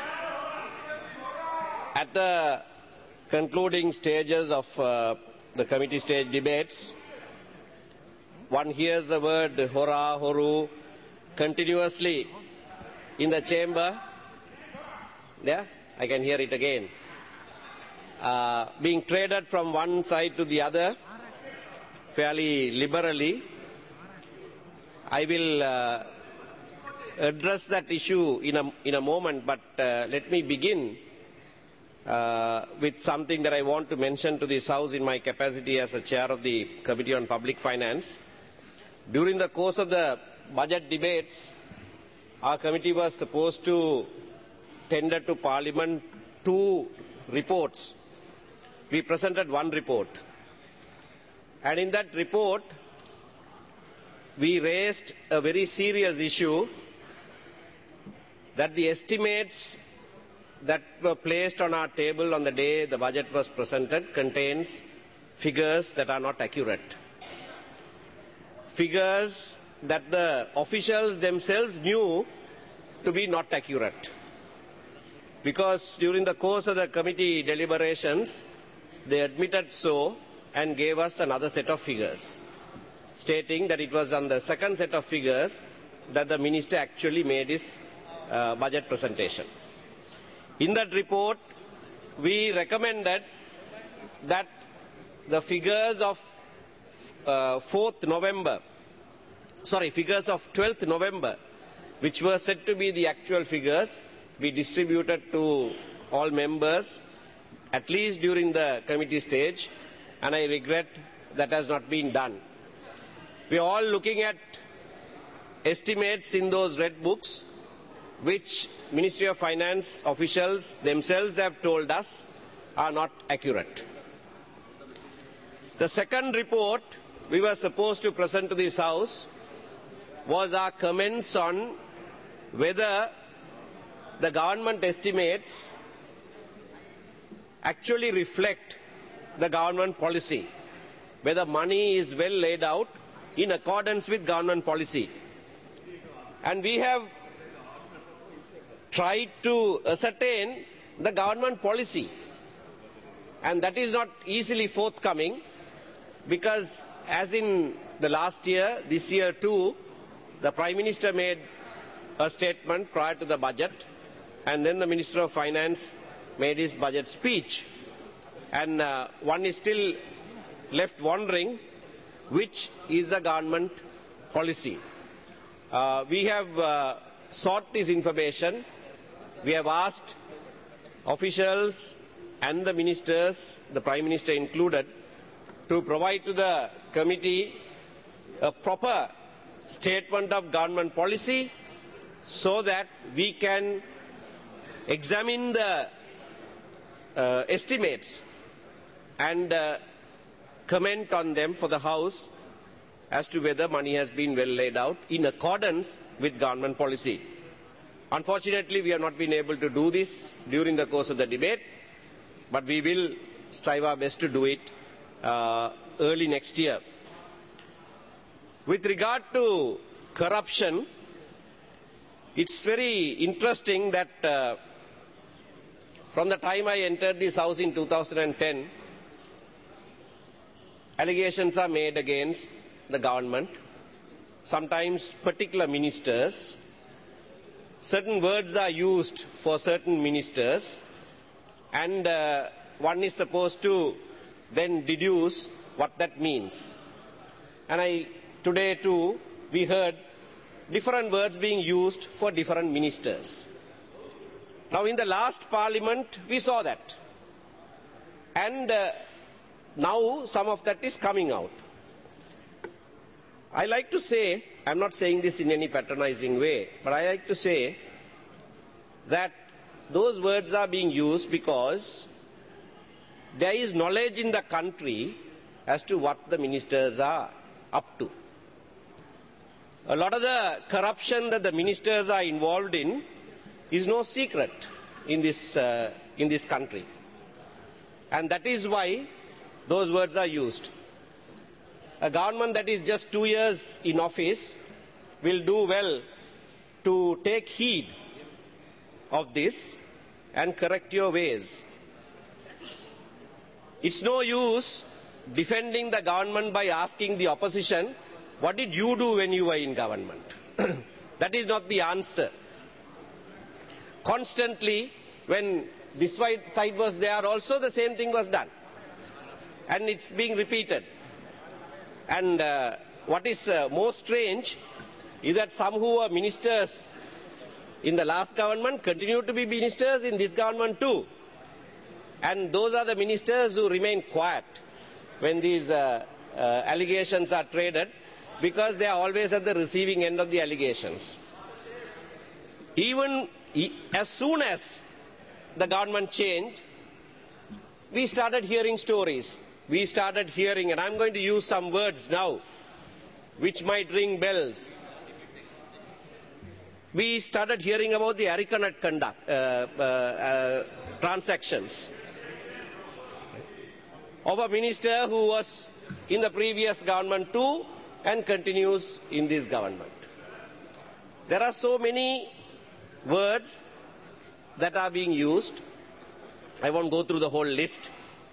at the concluding stages of uh, the committee stage debates. One hears the word hora, horu continuously in the chamber. Yeah, I can hear it again. Uh, being traded from one side to the other fairly liberally. I will uh, address that issue in a, in a moment, but uh, let me begin uh, with something that I want to mention to this House in my capacity as a chair of the Committee on Public Finance. During the course of the budget debates, our committee was supposed to tender to Parliament two reports. We presented one report. And in that report, we raised a very serious issue that the estimates that were placed on our table on the day the budget was presented contains figures that are not accurate. Figures that the officials themselves knew to be not accurate. Because during the course of the committee deliberations, they admitted so and gave us another set of figures, stating that it was on the second set of figures that the minister actually made his uh, budget presentation. In that report, we recommended that the figures of uh, fourth November, sorry, figures of twelfth November, which were said to be the actual figures, be distributed to all members, at least during the committee stage, and I regret that has not been done. We are all looking at estimates in those red books, which Ministry of Finance officials themselves have told us are not accurate. The second report we were supposed to present to this House was our comments on whether the government estimates actually reflect the government policy, whether money is well laid out in accordance with government policy. And we have tried to ascertain the government policy, and that is not easily forthcoming, because as in the last year, this year too, the Prime Minister made a statement prior to the budget, and then the Minister of Finance made his budget speech. And uh, one is still left wondering which is the government policy. Uh, we have uh, sought this information. We have asked officials and the ministers, the Prime Minister included, to provide to the committee a proper statement of government policy so that we can examine the uh, estimates and uh, comment on them for the House as to whether money has been well laid out in accordance with government policy. Unfortunately, we have not been able to do this during the course of the debate, but we will strive our best to do it uh, early next year. With regard to corruption, it's very interesting that uh, from the time I entered this House in two thousand ten, allegations are made against the government, sometimes particular ministers. Certain words are used for certain ministers, and uh, one is supposed to then deduce what that means. And I, today too, we heard different words being used for different ministers. Now in the last parliament, we saw that. And uh, now some of that is coming out. I like to say, I'm not saying this in any patronizing way, but I like to say that those words are being used because there is knowledge in the country as to what the ministers are up to. A lot of the corruption that the ministers are involved in is no secret in this, uh, in this country. And that is why those words are used. A government that is just two years in office will do well to take heed of this and correct your ways. It's no use defending the government by asking the opposition, what did you do when you were in government? That is not the answer. Constantly, when this side was there also, the same thing was done. And it's being repeated. And uh, what is uh, most strange is that some who were ministers in the last government continue to be ministers in this government too. And those are the ministers who remain quiet when these uh, uh, allegations are traded, because they are always at the receiving end of the allegations. Even as soon as the government changed, we started hearing stories. We started hearing, and I'm going to use some words now which might ring bells. We started hearing about the Aricanet conduct, uh, uh, uh, transactions of a minister who was in the previous government too and continues in this government. There are so many words that are being used. I won't go through the whole list.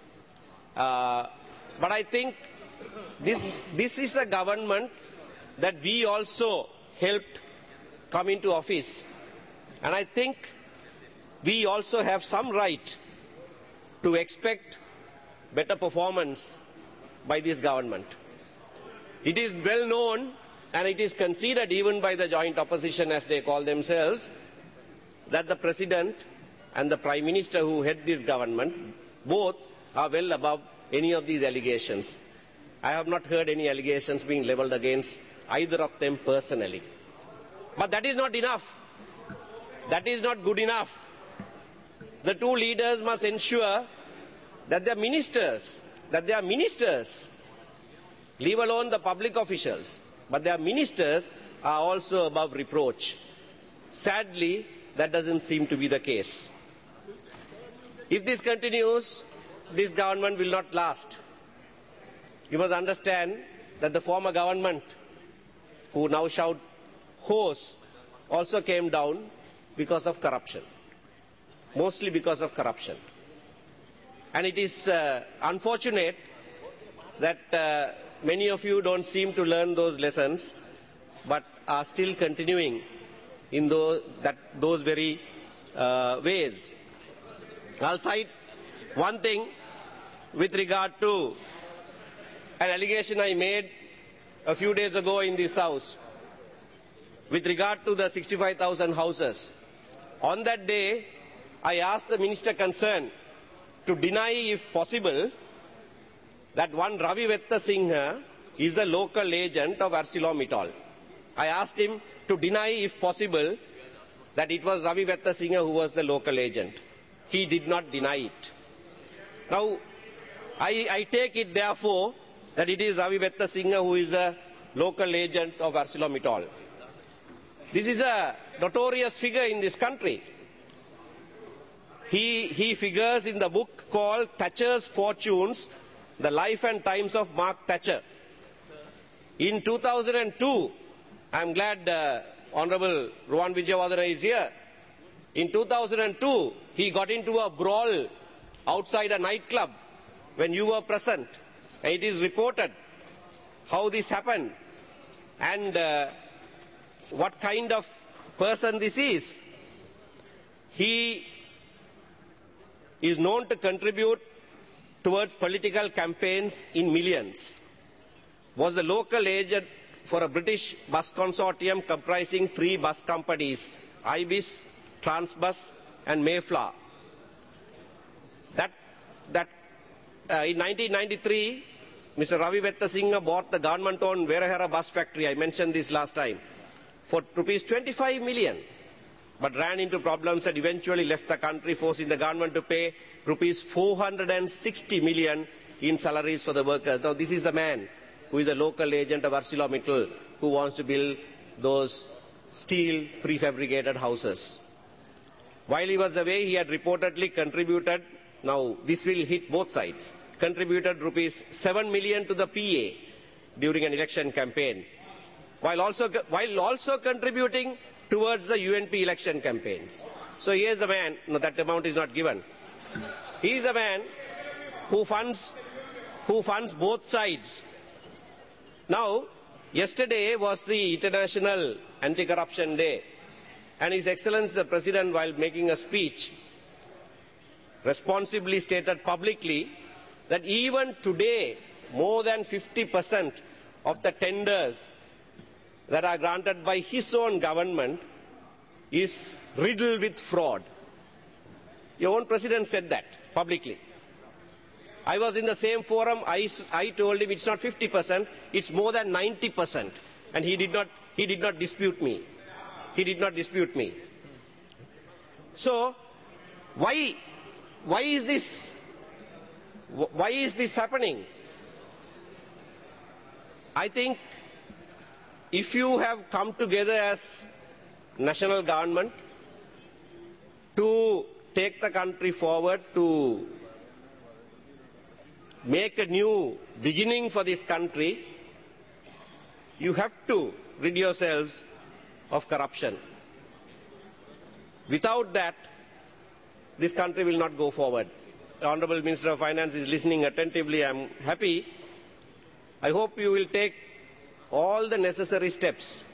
Uh, but I think this, this is a government that we also helped come into office. And I think we also have some right to expect better performance by this government. It is well known, and it is conceded even by the joint opposition, as they call themselves, that the President and the Prime Minister who head this government both are well above any of these allegations. I have not heard any allegations being leveled against either of them personally. But that is not enough. That is not good enough. The two leaders must ensure that their ministers, that their ministers, leave alone the public officials, but their ministers are also above reproach. Sadly, that doesn't seem to be the case. If this continues, this government will not last. You must understand that the former government, who now shout hoarse, also came down because of corruption, mostly because of corruption. And it is uh, unfortunate that uh, many of you don't seem to learn those lessons, but are still continuing in those, that, those very uh, ways. I'll cite one thing with regard to an allegation I made a few days ago in this House with regard to the sixty-five thousand houses. On that day, I asked the minister concerned to deny, if possible, that one Ravi Vettasinghe is the local agent of ArcelorMittal. I asked him to deny, if possible, that it was Ravi Vettasinghe who was the local agent. He did not deny it. Now, I, I take it, therefore, that it is Ravi Vettasinghe who is a local agent of ArcelorMittal. This is a notorious figure in this country. He, he figures in the book called Thatcher's Fortunes, The Life and Times of Mark Thatcher. In two thousand two, I am glad uh, Honorable Rowan Wijewardena is here. In two thousand two, he got into a brawl outside a nightclub when you were present. And it is reported how this happened and uh, what kind of person this is. He is known to contribute towards political campaigns in millions. Was a local agent for a British bus consortium comprising three bus companies, Ibis, Transbus and Mayflower. That, that uh, in nineteen ninety-three, Mister Ravi Vettasinghe bought the government-owned Verahera bus factory, I mentioned this last time, for rupees twenty-five million, but ran into problems and eventually left the country, forcing the government to pay rupees four hundred sixty million in salaries for the workers. Now this is the man who is a local agent of ArcelorMittal who wants to build those steel prefabricated houses. While he was away, he had reportedly contributed, now this will hit both sides, contributed rupees seven million to the P A during an election campaign, while also, while also contributing towards the U N P election campaigns. So he is a man, no, that amount is not given. He is a man who funds, who funds both sides. Now, yesterday was the International Anti-Corruption Day, and His Excellency the President, while making a speech, responsibly stated publicly that even today, more than fifty percent of the tenders that are granted by his own government is riddled with fraud. Your own President said that publicly. I was in the same forum, I, I told him it's not fifty percent, it's more than ninety percent. And he did not, he did not dispute me. He did not dispute me. So, why, why is this, why is this happening? I think if you have come together as national government to take the country forward, to make a new beginning for this country, you have to rid yourselves of corruption. Without that, this country will not go forward. The Honorable Minister of Finance is listening attentively. I am happy. I hope you will take all the necessary steps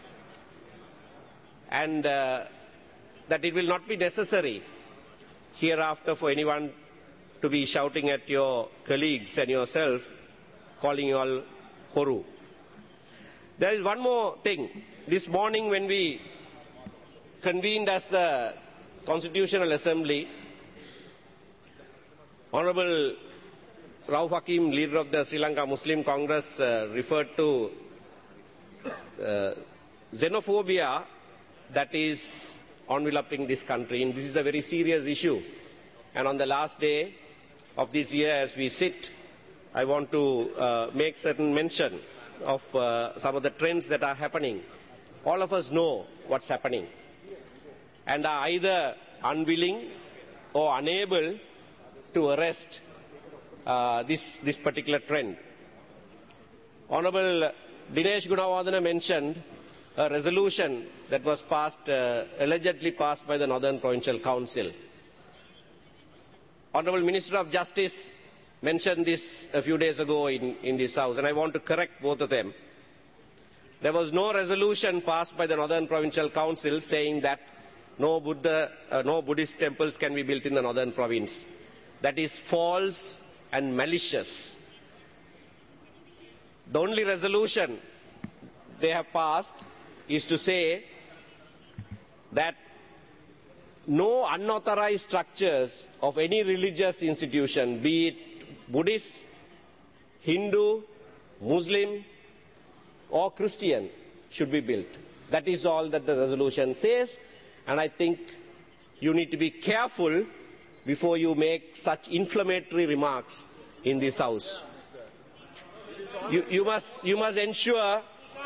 and uh, that it will not be necessary hereafter for anyone to be shouting at your colleagues and yourself, calling you all horu. There is one more thing. This morning when we convened as the Constitutional Assembly, Honorable Rauf Hakim, leader of the Sri Lanka Muslim Congress, uh, referred to uh, xenophobia that is enveloping this country. And this is a very serious issue. And on the last day of this year, as we sit, I want to uh, make certain mention of uh, some of the trends that are happening. All of us know what's happening and are either unwilling or unable to arrest uh, this, this particular trend. Honorable Dinesh Gunawardena mentioned a resolution that was passed, uh, allegedly passed by the Northern Provincial Council. Honorable Minister of Justice mentioned this a few days ago in, in this House, and I want to correct both of them. There was no resolution passed by the Northern Provincial Council saying that no, Buddha, uh, no Buddhist temples can be built in the Northern Province. That is false and malicious. The only resolution they have passed is to say that no unauthorized structures of any religious institution, be it Buddhist Hindu, Muslim, or Christian should be built. That is all that the resolution says, and I think you need to be careful before you make such inflammatory remarks in this House. You, you, must, you must ensure.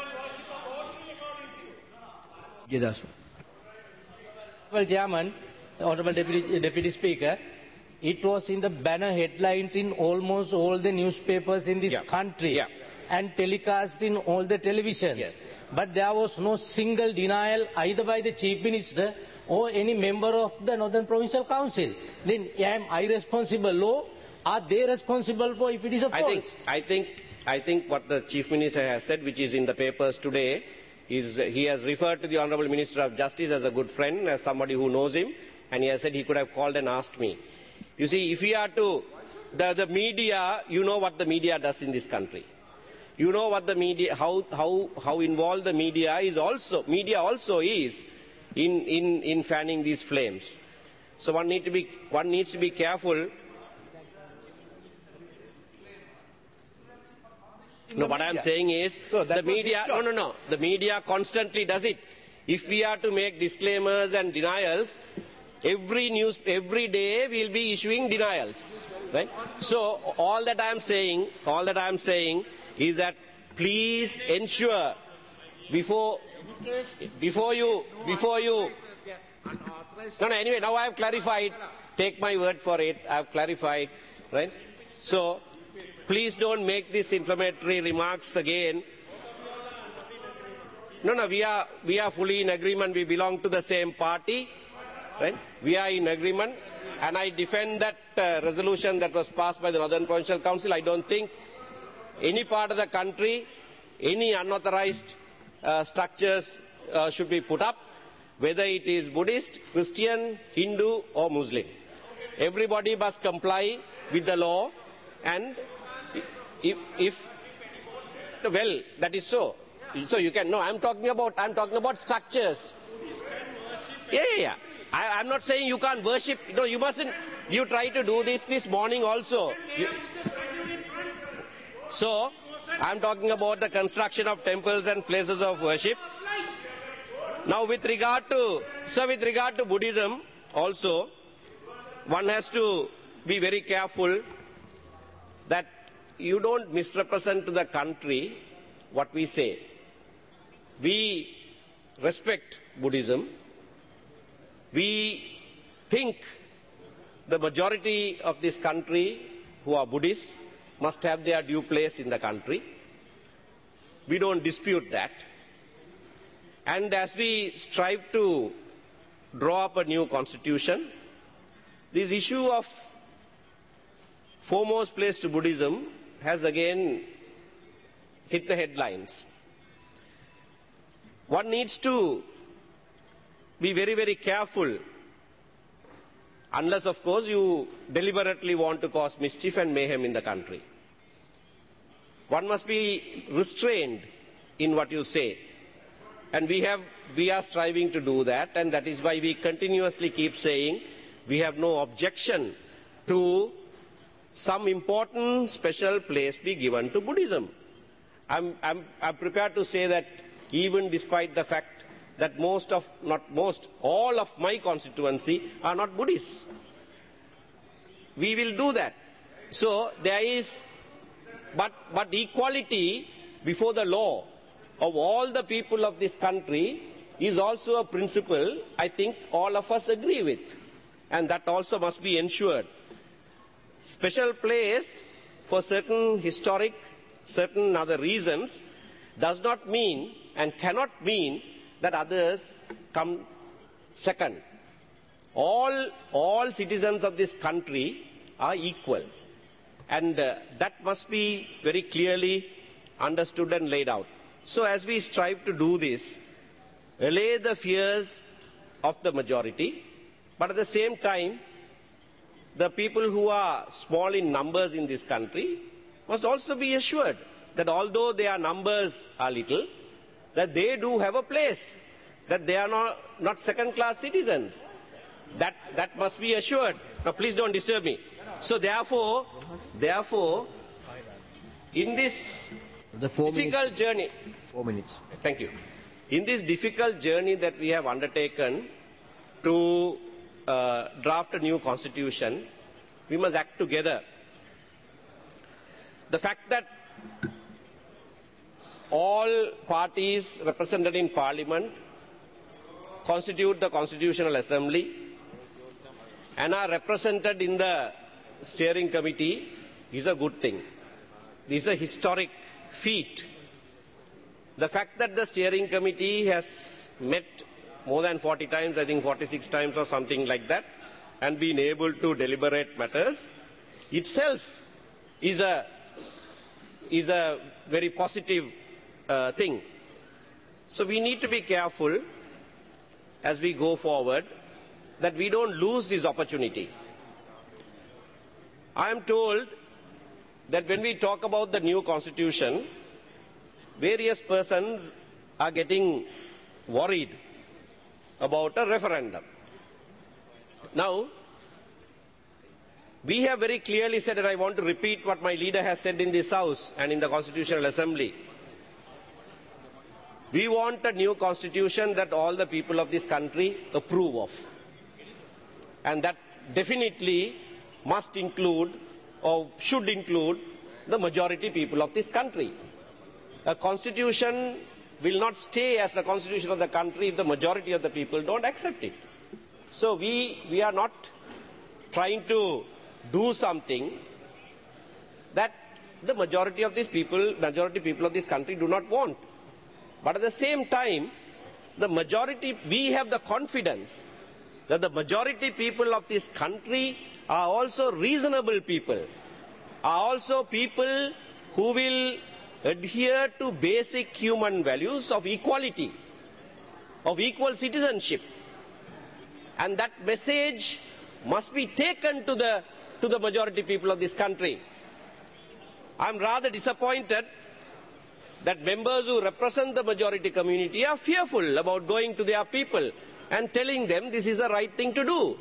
Well, Chairman, Honorable Deputy, Deputy Speaker, it was in the banner headlines in almost all the newspapers in this Yeah. country Yeah. and telecast in all the televisions. Yes. But there was no single denial either by the Chief Minister or any member of the Northern Provincial Council. Then am I responsible? Law? Are they responsible for if it is a I think, false? I think, I think what the Chief Minister has said, which is in the papers today, is he has referred to the Honourable Minister of Justice as a good friend, as somebody who knows him, and he has said he could have called and asked me. You see, if we are to, the, the media, you know what the media does in this country. You know what the media, how, how, how involved the media is also, media also is in, in, in fanning these flames. So one, need to be, one needs to be careful. No, what I am saying is, So that the was media, his no, job. no, no, the media constantly does it. If we are to make disclaimers and denials, every news, every day we will be issuing denials, right? So all that I am saying, all that I am saying is that please ensure before, before you, before you, no, no, anyway, now I have clarified, take my word for it, I have clarified, right? So, please don't make these inflammatory remarks again. No, no, we are, we are fully in agreement, we belong to the same party, right? We are in agreement, and I defend that uh, resolution that was passed by the Northern Provincial Council. I don't think any part of the country, any unauthorized uh, structures uh, should be put up, whether it is Buddhist, Christian, Hindu or Muslim. Everybody must comply with the law, and if, if well, that is so. So you can, no, I'm talking about, I'm talking about structures. Yeah, yeah, yeah. I, I'm not saying you can't worship, no, you mustn't, you try to do this this morning also. You, so, I'm talking about the construction of temples and places of worship. Now with regard to, so with regard to Buddhism also, one has to be very careful that you don't misrepresent to the country what we say. We respect Buddhism. We think the majority of this country who are Buddhists must have their due place in the country. We don't dispute that. And as we strive to draw up a new constitution, this issue of foremost place to Buddhism has again hit the headlines. One needs to be very, very careful, unless, of course, you deliberately want to cause mischief and mayhem in the country. One must be restrained in what you say. And we, have, we are striving to do that, and that is why we continuously keep saying we have no objection to some important special place be given to Buddhism. I'm, I'm, I'm prepared to say that even despite the fact that most of, not most, all of my constituency are not Buddhists. We will do that. So there is, but, but equality before the law of all the people of this country is also a principle I think all of us agree with. And that also must be ensured. Special place for certain historic, certain other reasons does not mean and cannot mean that others come second. All, all citizens of this country are equal. And uh, that must be very clearly understood and laid out. So as we strive to do this, allay the fears of the majority, but at the same time, the people who are small in numbers in this country must also be assured that although their numbers are little, that they do have a place, that they are not, not second-class citizens. That, that must be assured. Now, please don't disturb me. So, therefore, therefore, in this The four difficult minutes. journey, Four minutes. thank you. In this difficult journey that we have undertaken to uh, draft a new constitution, we must act together. The fact that all parties represented in Parliament constitute the Constitutional Assembly and are represented in the steering committee is a good thing. This is a historic feat. The fact that the steering committee has met more than forty times, I think forty-six times or something like that, and been able to deliberate matters itself is a, is a very positive uh, thing. So we need to be careful as we go forward that we don't lose this opportunity. I am told that when we talk about the new constitution, various persons are getting worried about a referendum. Now, we have very clearly said, and I want to repeat what my leader has said in this House and in the Constitutional Assembly. We want a new constitution that all the people of this country approve of. And that definitely must include or should include the majority people of this country. A constitution will not stay as the constitution of the country if the majority of the people don't accept it. So we, we are not trying to do something that the majority of these people, majority people of this country do not want. But at the same time, the majority, we have the confidence that the majority people of this country are also reasonable people, are also people who will adhere to basic human values of equality, of equal citizenship. And that message must be taken to the, to the majority people of this country. I'm rather disappointed that members who represent the majority community are fearful about going to their people and telling them this is the right thing to do.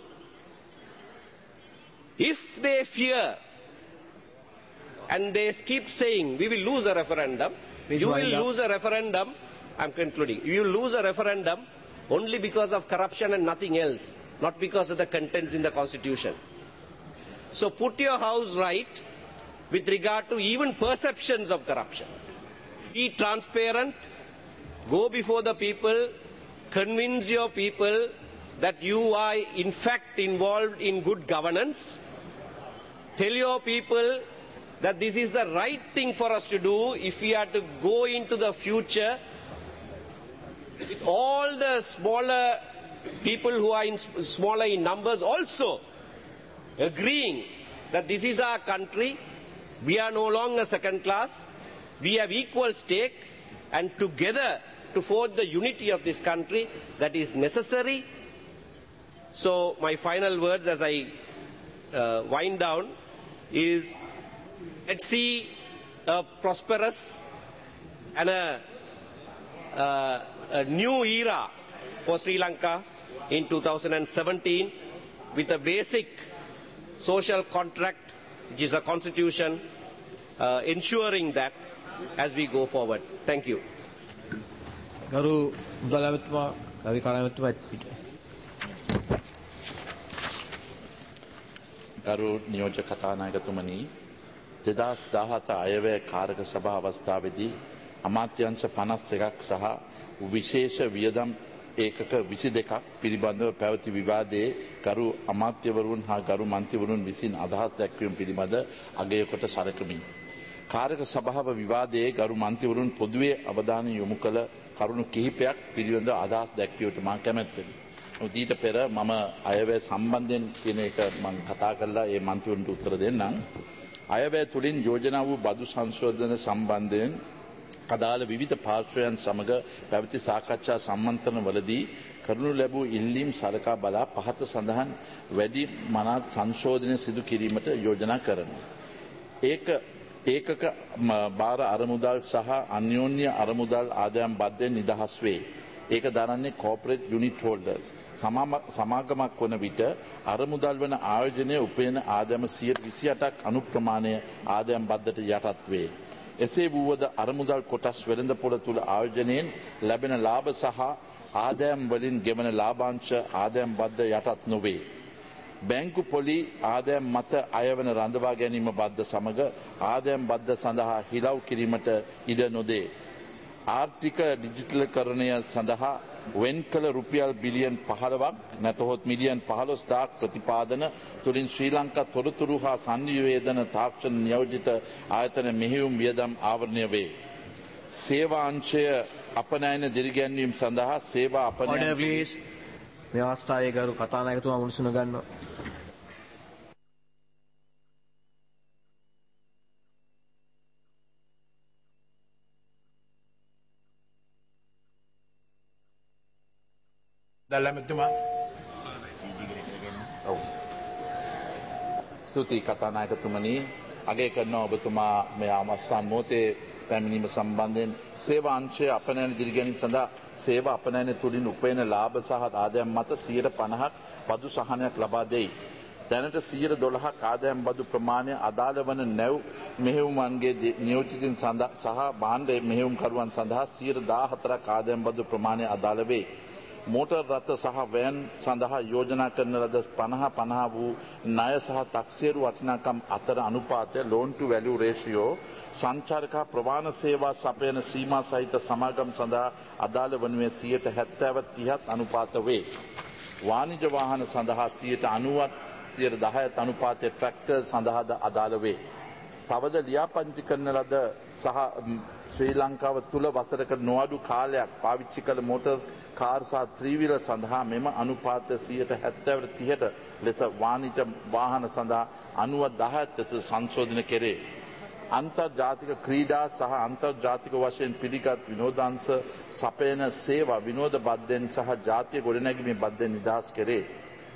If they fear and they keep saying we will lose a referendum, Please you wind will up. lose a referendum, I'm concluding, you will lose a referendum only because of corruption and nothing else, not because of the contents in the constitution. So put your house right with regard to even perceptions of corruption. Be transparent, go before the people, convince your people that you are in fact involved in good governance. Tell your people that this is the right thing for us to do if we are to go into the future with all the smaller people who are in smaller in numbers also agreeing that this is our country, we are no longer second class, we have equal stake, and together to forge the unity of this country that is necessary. So my final words as I uh, wind down is, let's see a prosperous and a, uh, a new era for Sri Lanka in two thousand seventeen with a basic social contract, which is a constitution, uh, ensuring that as we go forward. Thank you. Garu Dalamatwa, Garu Karamatwa. ගරු නියෝජ්‍ය කතානායකතුමනි, දෙදහස් දහහත අයවැය කාරක සභා අවස්ථාවේදී අමාත්‍යංශ පනස් එකක් සහ විශේෂ වියදම් ඒකක විසි දෙකක් පිළිබඳව පැවති විවාදයේ ගරු අමාත්‍යවරුන් හා ගරු මන්ත්‍රීවරුන් විසින් අදහස් දැක්වීම පිළිබඳ අගය කොට සලකමි. කාරක සභාව විවාදයේ ගරු මන්ත්‍රීවරුන් පොදුවේ අවධානය යොමු කළ කරුණු කිහිපයක් පිළිබඳව අදහස් දැක්වීමට මා කැමැත්තෙමි. ඊට පෙර මම අයවැය සම්බන්ධයෙන් කියන එක මම කතා කරලා ඒ මන්ත්‍රීවරුන්ට උත්තර දෙන්නම්. අයවැය තුලින් යෝජනා වූ බදු සංශෝධන සම්බන්ධයෙන් අදාළ විවිධ පාර්ශ්වයන් සමග පැවති සාකච්ඡා සම්මන්ත්‍රණවලදී කරනු ලැබූ ඉල්ලීම් සලකා බලා පහත සඳහන් වැඩි මනාත් සංශෝධනය සිදු කිරීමට යෝජනා කරනවා. ඒක ඒකක බාර අරමුදල් සහ අන්‍යෝන්‍ය අරමුදල් ආදායම් බද්ධයෙන් නිදහස් වේ. ඒක දරන්නේ corporate unit holders. සමාගමක් වන විට අරමුදල් වන ආයෝජනයේ උපයන ආදායම සියයට විසි අටක් අනුප්‍රමාණය ආදායම් බද්ධට යටත් වේ. එසේ වුවද අරමුදල් කොටස් වෙළඳපොළ තුළ ආයෝජනයෙන් ලැබෙන ලාභ සහ ආදායම් වලින් ගෙවන ලාභාංශ ආදායම් බද්ධ යටත් නොවේ. බැංකු පොලි ආදායම් මත අයවන රඳවා ගැනීම බද්ධ සමග ආදායම් බද්ධ සඳහා හිලව් කිරීමට ඉඩ නොදේ. ආර්ථික ඩිජිටලකරණය සඳහා වෙන් කළ රුපියල් බිලියන් පහළොවක් නැතහොත් මිලියන් පහළොස්දාක් ප්‍රතිපාදන තුළින් ශ්‍රී ලංකා තොරතුරු හා සංනිවේදන තාක්ෂණ නියෝජිත ආයතන මෙහෙයුම් වියදම් ආවරණය වේ. සේවා අංශය අපනයන දිරිගැන්වීම සඳහා සේවා අපනයන මේ අවස්ථාවේ ගරු කතානායකතුමා මුණුසුන ගන්නවා. දල්ලමතුමා ඔව් සුති කතානායකතුමනි අගය කරනවා ඔබතුමා මේ අවසන් මොහොතේ පැමිණීම සම්බන්ධයෙන් සේවා අංශය අපනයන දිරිගැනීම සඳහා සේවා අපනයන තුළින් උපයන ලාභ සහ ආදායම් මත සියයට පනහක් බදු සහනයක් ලබා දෙයි. දැනට සියයට දොළහක් ආදායම් බදු ප්‍රමාණය අදාළ වන නැව් මෙහෙයුම්වන්ගේ නියෝජිතින් සහ භාණ්ඩ මෙහෙයුම්කරුවන් සඳහා සියයට දාහතරක් ආදායම් බදු ප්‍රමාණය අදාළ වේ. මෝටර් රථ සහ වෑන් සඳහා යෝජනා කරන ලද පනහ පනහ වූ ණය සහ තක්සේරු වටිනාකම් අතර අනුපාතය loan to value ratio සංචාරක ප්‍රවාහන සේවා සපයන සීමා සහිත සමාගම් සඳහා අදාළ වනුයේ සියයට හැත්තෑව තිහක් අනුපාත වේ. වාණිජ වාහන සඳහා සියයට අනූවත් සියයට දහයත් අනුපාතය ට්‍රැක්ටර් සඳහාද අදාළ වේ. තවද ලියාපදිංචි කරන ලද සහ ශ්‍රී ලංකාව තුළ වසරක නොඅඩු කාලයක් පාවිච්චි කළ මෝටර් කාර් සහ ත්‍රීවිලර් සඳහා මෙම අනුපාත සියයට හැත්තෑවට තිහට ලෙස වාණිජ වාහන සඳහා අනූව දහයක් ලෙස සංශෝධනය කෙරේ. අන්තර්ජාතික ක්‍රීඩා සහ අන්තර්ජාතික වශයෙන් පිළිගත් විනෝදාංශ සපයන සේවා විනෝද බද්ධෙන් සහ ජාතිය ගොඩනැගීමේ බද්ධෙන් නිදහස් කෙරේ.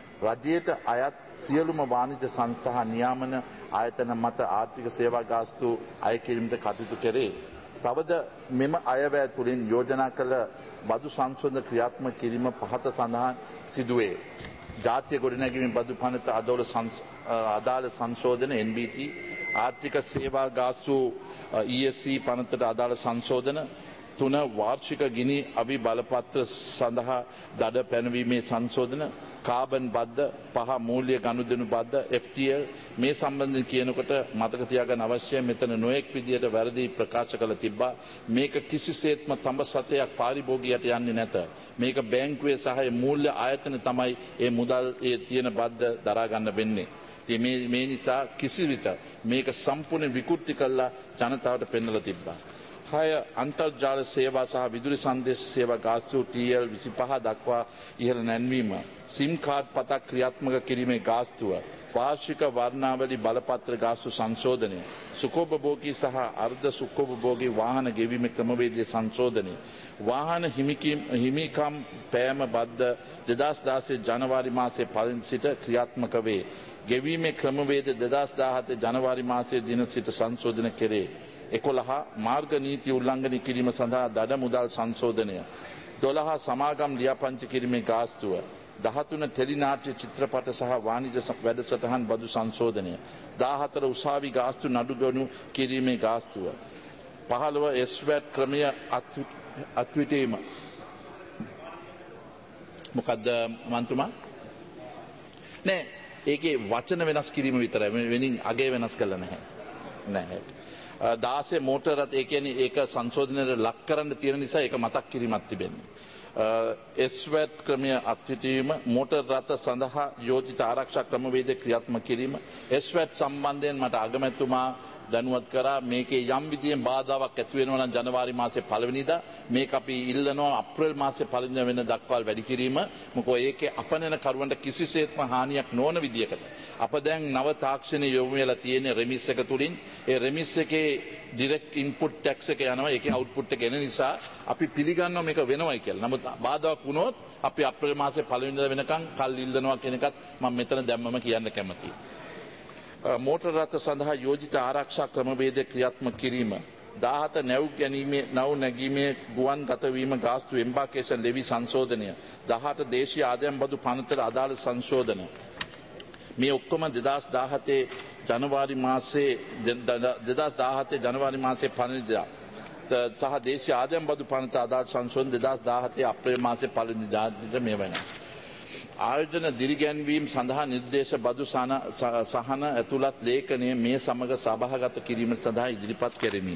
රජයට අයත් සියලුම වාණිජ සංස්ථා නියාමන ආයතන මත ආර්ථික සේවා ගාස්තු අය කිරීමට කටයුතු කෙරේ. තවද මෙම අයවැය තුළින් යෝජනා කළ බදු සංශෝධන ක්‍රියාත්මක කිරීම පහත සඳහන් සිදුවේ. ජාතිය ගොඩනැගීමේ බදු පනත අදවල අදාළ සංශෝධන එන් බී ටී ආර්ථික සේවා ගාස්තු ඊ එස් සී පනතට අදාළ සංශෝධන තුන වාර්ෂික ගිනි අවි බලපත්‍ර සඳහා දඩ පැනවීමේ සංශෝධන කාබන් බද්ධ පහ මූල්‍ය ගනුදෙනු බද්ධ එෆ් ටී එල් මේ සම්බන්ධයෙන් කියනකොට මතක තියාගන්න අවශ්‍යයි මෙතන නොඑක් විදියට වැරදි ප්‍රකාශ කළ තිබ්බා. මේක කිසිසේත්ම තඹ සතයක් පාරිභෝගිකයට යන්නේ නැත. මේක බැංකුවේ සහ මූල්‍ය ආයතන තමයි ඒ මුදල් ඒ තියෙන බද්ධ දරා ගන්න වෙන්නේ. මේ මේ නිසා කිසිවිට මේක සම්පූර්ණ විකෘති කළා ජනතාවට පෙන්වලා තිබ්බා. හය අන්තර්ජාල සේවා සහ විදුලි සංදේශ සේවා ගාස්තු ටී එල් විසිපහ දක්වා ඉහළ නැන්වීම. සිම් කාඩ් පතක් ක්‍රියාත්මක කිරීමේ ගාස්තුව. වාර්ෂික වර්ණාවලි බලපත්‍ර ගාස්තු සංශෝධනය. සුඛෝපභෝගී සහ අර්ධ සුඛෝපභෝගී වාහන ගෙවීමේ ක්‍රමවේදය සංශෝධනය. වාහන හිමිකම් පෑම බද්ධ දෙදහස් දාසය ජනවාරි මාසයේ පළවෙනි සිට ක්‍රියාත්මක වේ. ගෙවීමේ ක්‍රමවේද දෙදහස් දාහත ජනවාරි මාසයේ දින සිට සංශෝධන කෙරේ. එකොළහ මාර්ග නීති උල්ලංඝනය කිරීම සඳහා දඩ මුදල් සංශෝධනය. දොළහ සමාගම් ලියාපදිංචි කිරීමේ ගාස්තුව. දහතුන ටෙලිනාට්‍ය චිත්‍රපට සහ වාණිජ වැඩසටහන් බදු සංශෝධනය. දාහතර උසාවි ගාස්තු නඩුගනු කිරීමේ ගාස්තුව. පහළව එස් වැට් ක්‍රමය අත්විටීම. මොකද්ද මන්තුමා? නෑ ඒකේ වචන වෙනස් කිරීම විතරයි. වෙනින් අගේ වෙනස් කළා නැහැ. නැහැ. දාසේ මෝටර් රථ ඒ කියන්නේ ඒක සංශෝධනයට ලක් කරන්න තියෙන නිසා ඒක මතක් කිරීමක් තිබෙන්නේ. එස් වැට් ක්‍රමය අත්විටීම මෝටර් රථ සඳහා යෝජිත ආරක්ෂා ක්‍රමවේද ක්‍රියාත්මක කිරීම. එස් වැට් සම්බන්ධයෙන් මට අගමැතිතුමා දැනුවත් කරා මේකේ යම් විදියෙන් බාධාවක් ඇති වෙනවා නම් ජනවාරි මාසේ පළවෙනිදා මේක අපි ඉල්ලනවා අප්‍රේල් මාසේ පළවෙනිදා වෙන දක්වා වැඩි කිරීම. මොකද ඒකේ අපනයන කරුවන්ට කිසිසේත්ම හානියක් නොවන විදියකට අප දැන් නව තාක්ෂණය යොමු වෙලා තියෙන රෙමිස් එක තුලින් ඒ රෙමිස් එකේ ඩිරෙක්ට් ඉන්පුට් ටැක්ස් එක යනවා ඒකේ අවුට්පුට් එක එන නිසා අපි පිළිගන්නවා මේක වෙනවයි කියලා. නමුත් බාධාවක් වුණොත් අපි අප්‍රේල් මාසේ පළවෙනිදා වෙනකන් කල් ඉල්ලනවා කියන එකත් මම මෙතන දැම්මම කියන්න කැමතියි. මෝටර් රථ සඳහා යෝජිත ආරක්ෂා ක්‍රමවේද ක්‍රියාත්මක කිරීම. දාහත නැව් ගැනීමේ නව නැගීමේ ගුවන් ගතවීම ගාස්තු එම්බාකේෂන් ලෙවි සංශෝධනය. දහඅට දේශීය ආදායම් බදු පනතට අදාළ සංශෝධන. මේ ඔක්කොම දෙදස් දාහතේ ජනවාරි මාසේ දෙදස් දාහතේ ජනවාරි මාසේ පළවෙනිදා සහ දේශීය ආදායම් බදු පනත අදාළ සංශෝධන දෙදස් දාහතේ අප්‍රේල් මාසේ පළවෙනිදාට මේ වෙනවා. ආයෝජන දිරිගැන්වීම් සඳහා නිර්දේශ බදු සහන ඇතුළත් ලේඛනය මේ සමග සභාගත කිරීම සඳහා ඉදිරිපත් කෙරෙමි.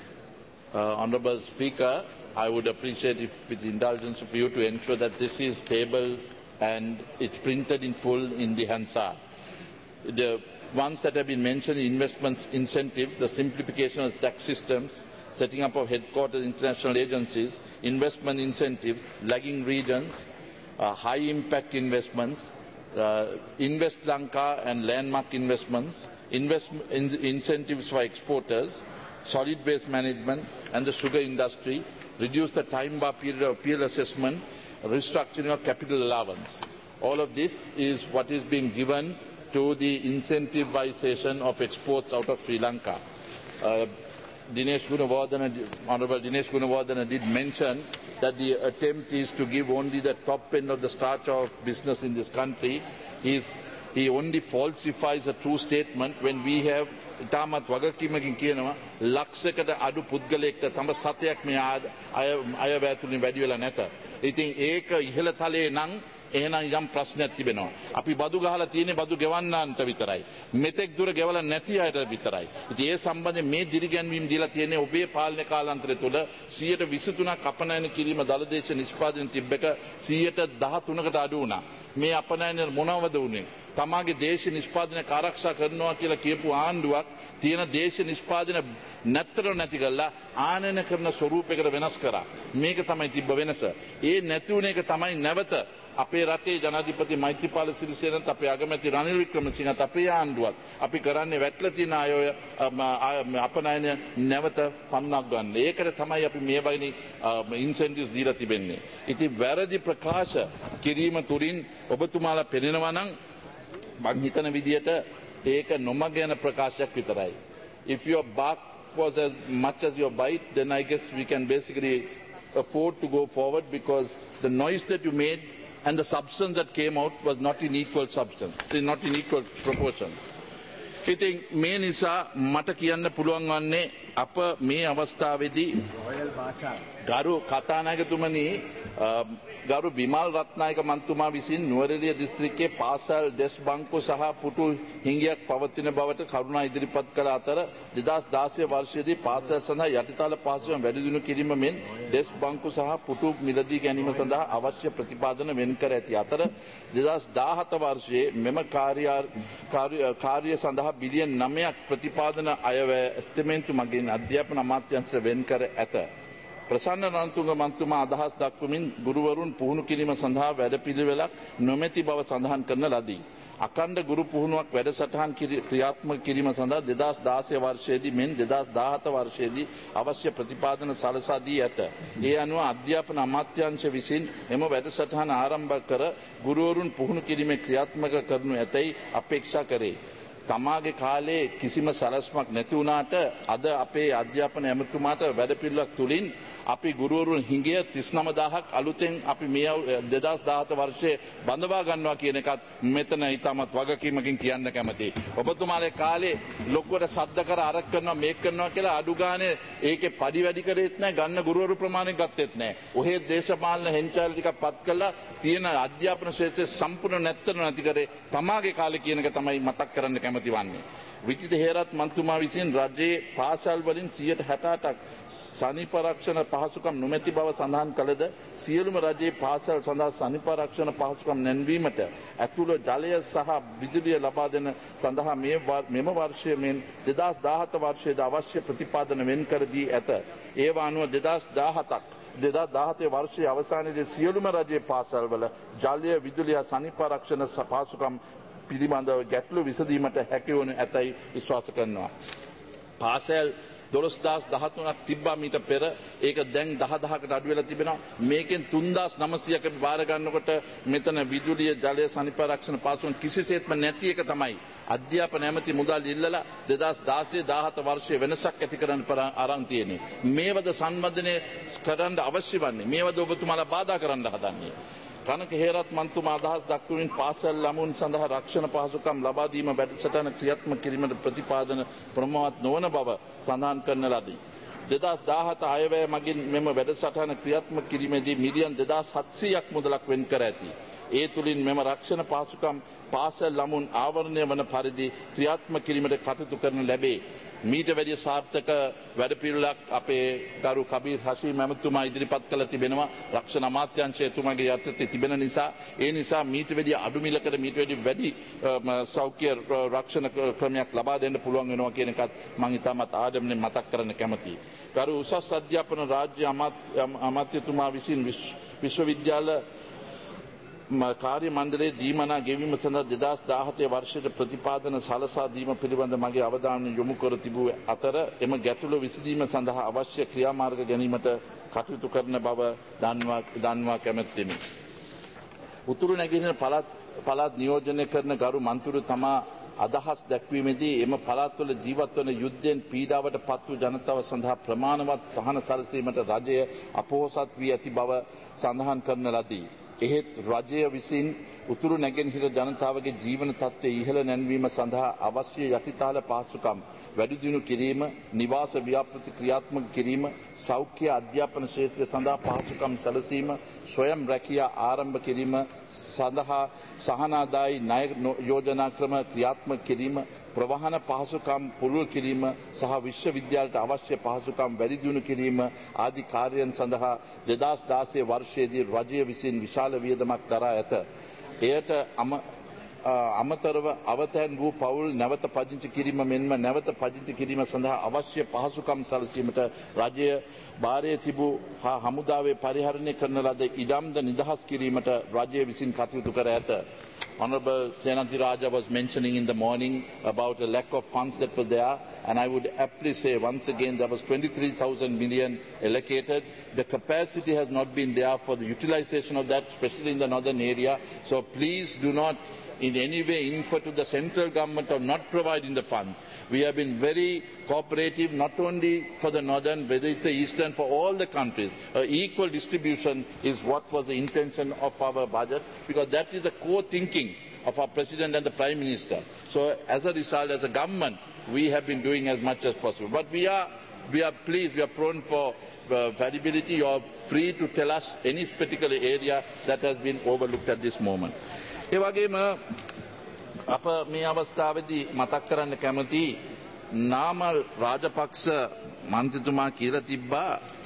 Uh, Honourable Speaker, I would appreciate if with the indulgence of you to ensure that this is tabled and it's printed in full in the Hansard. The ones that have been mentioned, investments incentive, the simplification of tax systems, setting up of headquarters international agencies, investment incentives, lagging regions, uh, high impact investments, uh, Invest Lanka and landmark investments, invest in incentives for exporters, solid waste management and the sugar industry, reduce the time bar period of peer assessment, restructuring of capital allowance. All of this is what is being given to the incentivization of exports out of Sri Lanka. Uh, Dinesh Gunawardena, Honourable Dinesh Gunawardena did mention that the attempt is to give only the top end of the starch of business in this country. He's, he only falsifies a true statement when we have ඉතාමත් වගකීමකින් කියනවා ලක්ෂයකට අඩු පුද්ගලයෙක්ට තම සතයක් මේ අය අයවැය තුලින් වැඩි වෙලා නැත. ඉතින් ඒක ඉහළ තලයේ නම් එහෙනම් යම් ප්‍රශ්නයක් තිබෙනවා. අපි බදු ගහලා තියෙන්නේ බදු ගෙවන්නන්ට විතරයි. මෙතෙක් දුර ගෙවලා නැති අයට විතරයි. ඉතින් ඒ සම්බන්ධයෙන් මේ දිරිගැන්වීම් දීලා තියෙන්නේ ඔබේ පාලන කාලාන්තරය තුළ සියයට විසිතුනක් අපනයන කිරීම දලදේශ නිෂ්පාදන තිබ්බක සියයට දහතුනකට අඩු වුණා. මේ අපනයන මොනවද වුනේ? තමාගේ දේශ නිෂ්පාදනය ආරක්ෂා කරනවා කියලා කියපු ආණ්ඩුවක් තියෙන දේශ නිෂ්පාදන නැත්තර නැති කරලා ආනයන කරන ස්වරූපයකට වෙනස් කරා. මේක තමයි තිබ්බ වෙනස. ඒ නැති වුණ එක තමයි නැවත අපේ රටේ ජනාධිපති මෛත්‍රීපාල සිරිසේනත් අපේ අගමැති රනිල් වික්‍රමසිංහත් අපේ ආණ්ඩුවත් අපි කරන්නේ වැටලා තියෙන අය අපනයන නැවත පන්නක් ගන්න. ඒකට තමයි අපි මේ වගේ ඉන්සෙන්ටිව්ස් දීලා තිබෙන්නේ. ඉතින් වැරදි ප්‍රකාශ කිරීම තුලින් ඔබතුමාලා පෙනෙනවා නම් මං හිතන විදියට ඒක නොමග යන ප්‍රකාශයක් විතරයි. If your bark was as much as your bite, then I guess we can basically afford to go forward because the noise that you made and the substance that came out was not in equal substance, not in equal proportion. ඉතින් මේ නිසා මට කියන්න පුළුවන් වන්නේ අප මේ අවස්ථාවේදී ගරු කතානායකතුමනි ගරු විමල් රත්නායක මන්තුමා විසින් නුවරඑළිය දිස්ත්‍රික්කයේ පාසල් ඩෙස් බංකු සහ පුටු හිඟයක් පවතින බවට කරුණා ඉදිරිපත් කළ අතර දෙදහස් දාසය වර්ෂයේදී පාසල් සඳහා යටිතල පහසුකම් වැඩි දියුණු කිරීම මෙන් ඩෙස් බංකු සහ පුටු මිලදී ගැනීම සඳහා අවශ්‍ය ප්‍රතිපාදන වෙන් කර ඇති අතර දෙදහස් දාහත වර්ෂයේ මෙම කාර්ය සඳහා බිලියන් නවයක් ප්‍රතිපාදන අයවැය එස්ටිමේට් මගින් අධ්‍යාපන අමාත්‍යාංශ වෙන් කර ඇත. ප්‍රසන්න රණතුංග මන්තුමා අදහස් දක්වමින් ගුරුවරුන් පුහුණු කිරීම සඳහා වැඩපිළිවෙලක් නොමැති බව සඳහන් කරන ලදී. අඛණ්ඩ ගුරු පුහුණුවක් වැඩසටහන් ක්‍රියාත්මක කිරීම සඳහා දෙදහස් දාසය වර්ෂයේදී මෙන් දෙදහස් දාහත වර්ෂයේදී අවශ්‍ය ප්‍රතිපාදන සලසා දී ඇත. ඒ අනුව අධ්‍යාපන අමාත්‍යාංශ විසින් එම වැඩසටහන ආරම්භ කර ගුරුවරුන් පුහුණු කිරීමේ ක්‍රියාත්මක කරනු ඇතැයි අපේක්ෂා කරේ. තමාගේ කාලේ කිසිම සලස්මක් නැති වුණාට අද අපේ අධ්‍යාපන ඇමතුමාට වැඩපිළිවෙලක් තුලින් අපි ගුරුවරුන් හිඟය තිස් නවදාහක් අලුතෙන් අපි මේ දෙදහස් දාහත වර්ෂයේ බඳවා ගන්නවා කියන එකත් මෙතන ඊටමත් වගකීමකින් කියන්න කැමතියි. ඔබතුමාගේ කාලේ ලොකුවට සද්ද කර අරක් කරනවා මේක කරනවා කියලා අඩු ගානේ ඒකේ පඩි වැඩි කරෙත් නැහැ, ගන්න ගුරුවරු ප්‍රමාණය ගත්තෙත් නැහැ. ඔහේ දේශපාලන හෙන්චාල ටිකක් පත් කළා තියෙන අධ්‍යාපන ක්ෂේත්‍රයේ සම්පූර්ණ නැත්තර නැති කරේ තමාගේ කාලේ කියන එක තමයි මතක් කරන්න කැමති වන්නේ. විජිත හේරත් මන්තුමා විසින් රජයේ පාසල් වලින් සියයට හැට අටක් සනීපාරක්ෂණ පහසුකම් නොමැති බව සඳහන් කළද සියලුම රජයේ පාසල් සඳහා සනීපාරක්ෂණ පහසුකම් නැන්වීමට ඇතුළු ජලය සහ විදුලිය ලබා දෙන සඳහා මේ මෙම වර්ෂයේ මෙන් දෙදහස් දාහත වර්ෂයේදී අවශ්‍ය ප්‍රතිපාදන වෙන් කර දී ඇත. ඒවා අනුව දෙදහස් දාහතක් දෙදහස් දාහතේ වර්ෂයේ අවසානයේදී සියලුම රජයේ පාසල්වල ජලය විදුලිය සනීපාරක්ෂණ පහසුකම් පිළිබඳව ගැටලු විසඳීමට හැකිවනු ඇතැයි විශ්වාස කරනවා. පාසල් දොළොස් දහස් දහතුනක් තිබ්බා මීට පෙර ඒක දැන් දහදහකට අඩු වෙලා තිබෙනවා. මේකෙන් තුන්දාස් නවසීයක් අපි බාර ගන්නකොට මෙතන විදුලිය ජලය සනීපාරක්ෂණ පහසුකම් කිසිසේත්ම නැති එක තමයි අධ්‍යාපන ඇමති මුදල් ඉල්ලලා දෙදහස් දාසය දාහත වර්ෂයේ වෙනසක් ඇති කරන්න අරන් තියෙන්නේ. මේවද සංවර්ධනය කරන්න අවශ්‍ය වන්නේ. මේවද ඔබතුමාලා බාධා කරන්න හදන්නේ. කනක හේරත් මන්තුමා අදහස් දක්වමින් පාසල් ළමුන් සඳහා රක්ෂණ පහසුකම් ලබා දීම වැඩසටහන ක්‍රියාත්මක කිරීමට ප්‍රතිපාදන ප්‍රමාණවත් නොවන බව සඳහන් කරන ලදී. දෙදස් දාහත අයවැය මගින් මෙම වැඩසටහන ක්‍රියාත්මක කිරීමේදී මිලියන් දෙදහස් හත්සියයක් මුදලක් වෙන් කර ඇති. ඒ තුළින් මෙම රක්ෂණ පහසුකම් පාසල් ළමුන් ආවරණය වන පරිදි ක්‍රියාත්මක කිරීමට කටයුතු කරන ලැබේ. මීට වැඩි සාර්ථක වැඩපිළිවෙලක් අපේ ගරු කබීර් හෂීම් ඇමතුමා ඉදිරිපත් කළ තිබෙනවා. රක්ෂණ අමාත්‍යාංශය එතුමාගේ යටතේ තිබෙන නිසා ඒ නිසා මීට වැඩි අඩු මිලකට මීට වැඩි වැඩි සෞඛ්‍ය රක්ෂණ ක්‍රමයක් ලබා දෙන්න පුළුවන් වෙනවා කියන එකත් මම ඉතාමත් ආඩම්බරෙන් මතක් කරන්න කැමතියි. ගරු උසස් අධ්‍යාපන රාජ්‍ය අමාත්‍යතුමා විසින් විශ්වවිද්‍යාල කාර්ය මණ්ඩලයේ දීමනා ගෙවීම සඳහා දෙදස් දාහතේ වර්ෂයට ප්‍රතිපාදන සලසා දීම පිළිබඳ මගේ අවධානය යොමු කර තිබූ අතර එම ගැටලුව විසඳීම සඳහා අවශ්‍ය ක්‍රියාමාර්ග ගැනීමට කටයුතු කරන බව දන්වා දන්වා කැමැත්තෙමි. උතුරු නැගෙනහිර පළාත් පළාත් නියෝජනය කරන ගරු මන්ත්‍රීවරු තමා අදහස් දැක්වීමේදී එම පළාත්වල ජීවත් වන යුද්ධයෙන් පීඩාවට පත් වූ ජනතාව සඳහා ප්‍රමාණවත් සහන සැලසීමට රජය අපොහොසත් වී ඇති බව සඳහන් කරන ලදී. එහෙත් රජය විසින් උතුරු නැගෙනහිර ජනතාවගේ ජීවන තත්ත්වය ඉහළ නැන්වීම සඳහා අවශ්‍ය යටිතාල පහසුකම් වැඩි දියුණු කිරීම, නිවාස ව්‍යාපෘති ක්‍රියාත්මක කිරීම, සෞඛ්‍ය අධ්‍යාපන ක්ෂේත්‍රය සඳහා පහසුකම් සැලසීම, ස්වයං රැකියා ආරම්භ කිරීම සඳහා සහනාදායී ණය යෝජනා ක්‍රම ක්‍රියාත්මක කිරීම, ප්‍රවාහන පහසුකම් පුළුල් කිරීම සහ විශ්වවිද්‍යාලයට අවශ්‍ය පහසුකම් වැඩි දියුණු කිරීම ආදී කාර්යයන් සඳහා දෙදස් දාසය වර්ෂයේදී රජය විසින් විශාල වියදමක් දරා ඇත. එයට අම අමතරව අවතැන් වූ පවුල් නැවත පදිංචි කිරීම මෙන්ම නැවත පදිංචි කිරීම සඳහා අවශ්‍ය පහසුකම් සැලසීමට රජය භාරයේ තිබූ හා හමුදාවේ පරිහරණය කරන ලද ඉඩම්ද නිදහස් කිරීමට රජය විසින් කටයුතු කර ඇත. Honorable Senanthi Raja was mentioning in the morning about a lack of funds that were there, and I would aptly say once again there was twenty-three thousand million allocated. The capacity has not been there for the utilization of that, especially in the northern area. So please do not in any way infer to the central government of not providing the funds. We have been very cooperative, not only for the northern, whether it's the eastern, for all the countries. Uh, equal distribution is what was the intention of our budget, because that is the core thinking of our President and the Prime Minister. So as a result, as a government, we have been doing as much as possible. But we are, we are pleased, we are prone for uh, variability. You are free to tell us any particular area that has been overlooked at this moment. ඒ වගේම අප මේ අවස්ථාවේදී මතක් කරන්න කැමති නාමල් රාජපක්ෂ මන්ත්‍රීතුමා කියලා තිබ්බා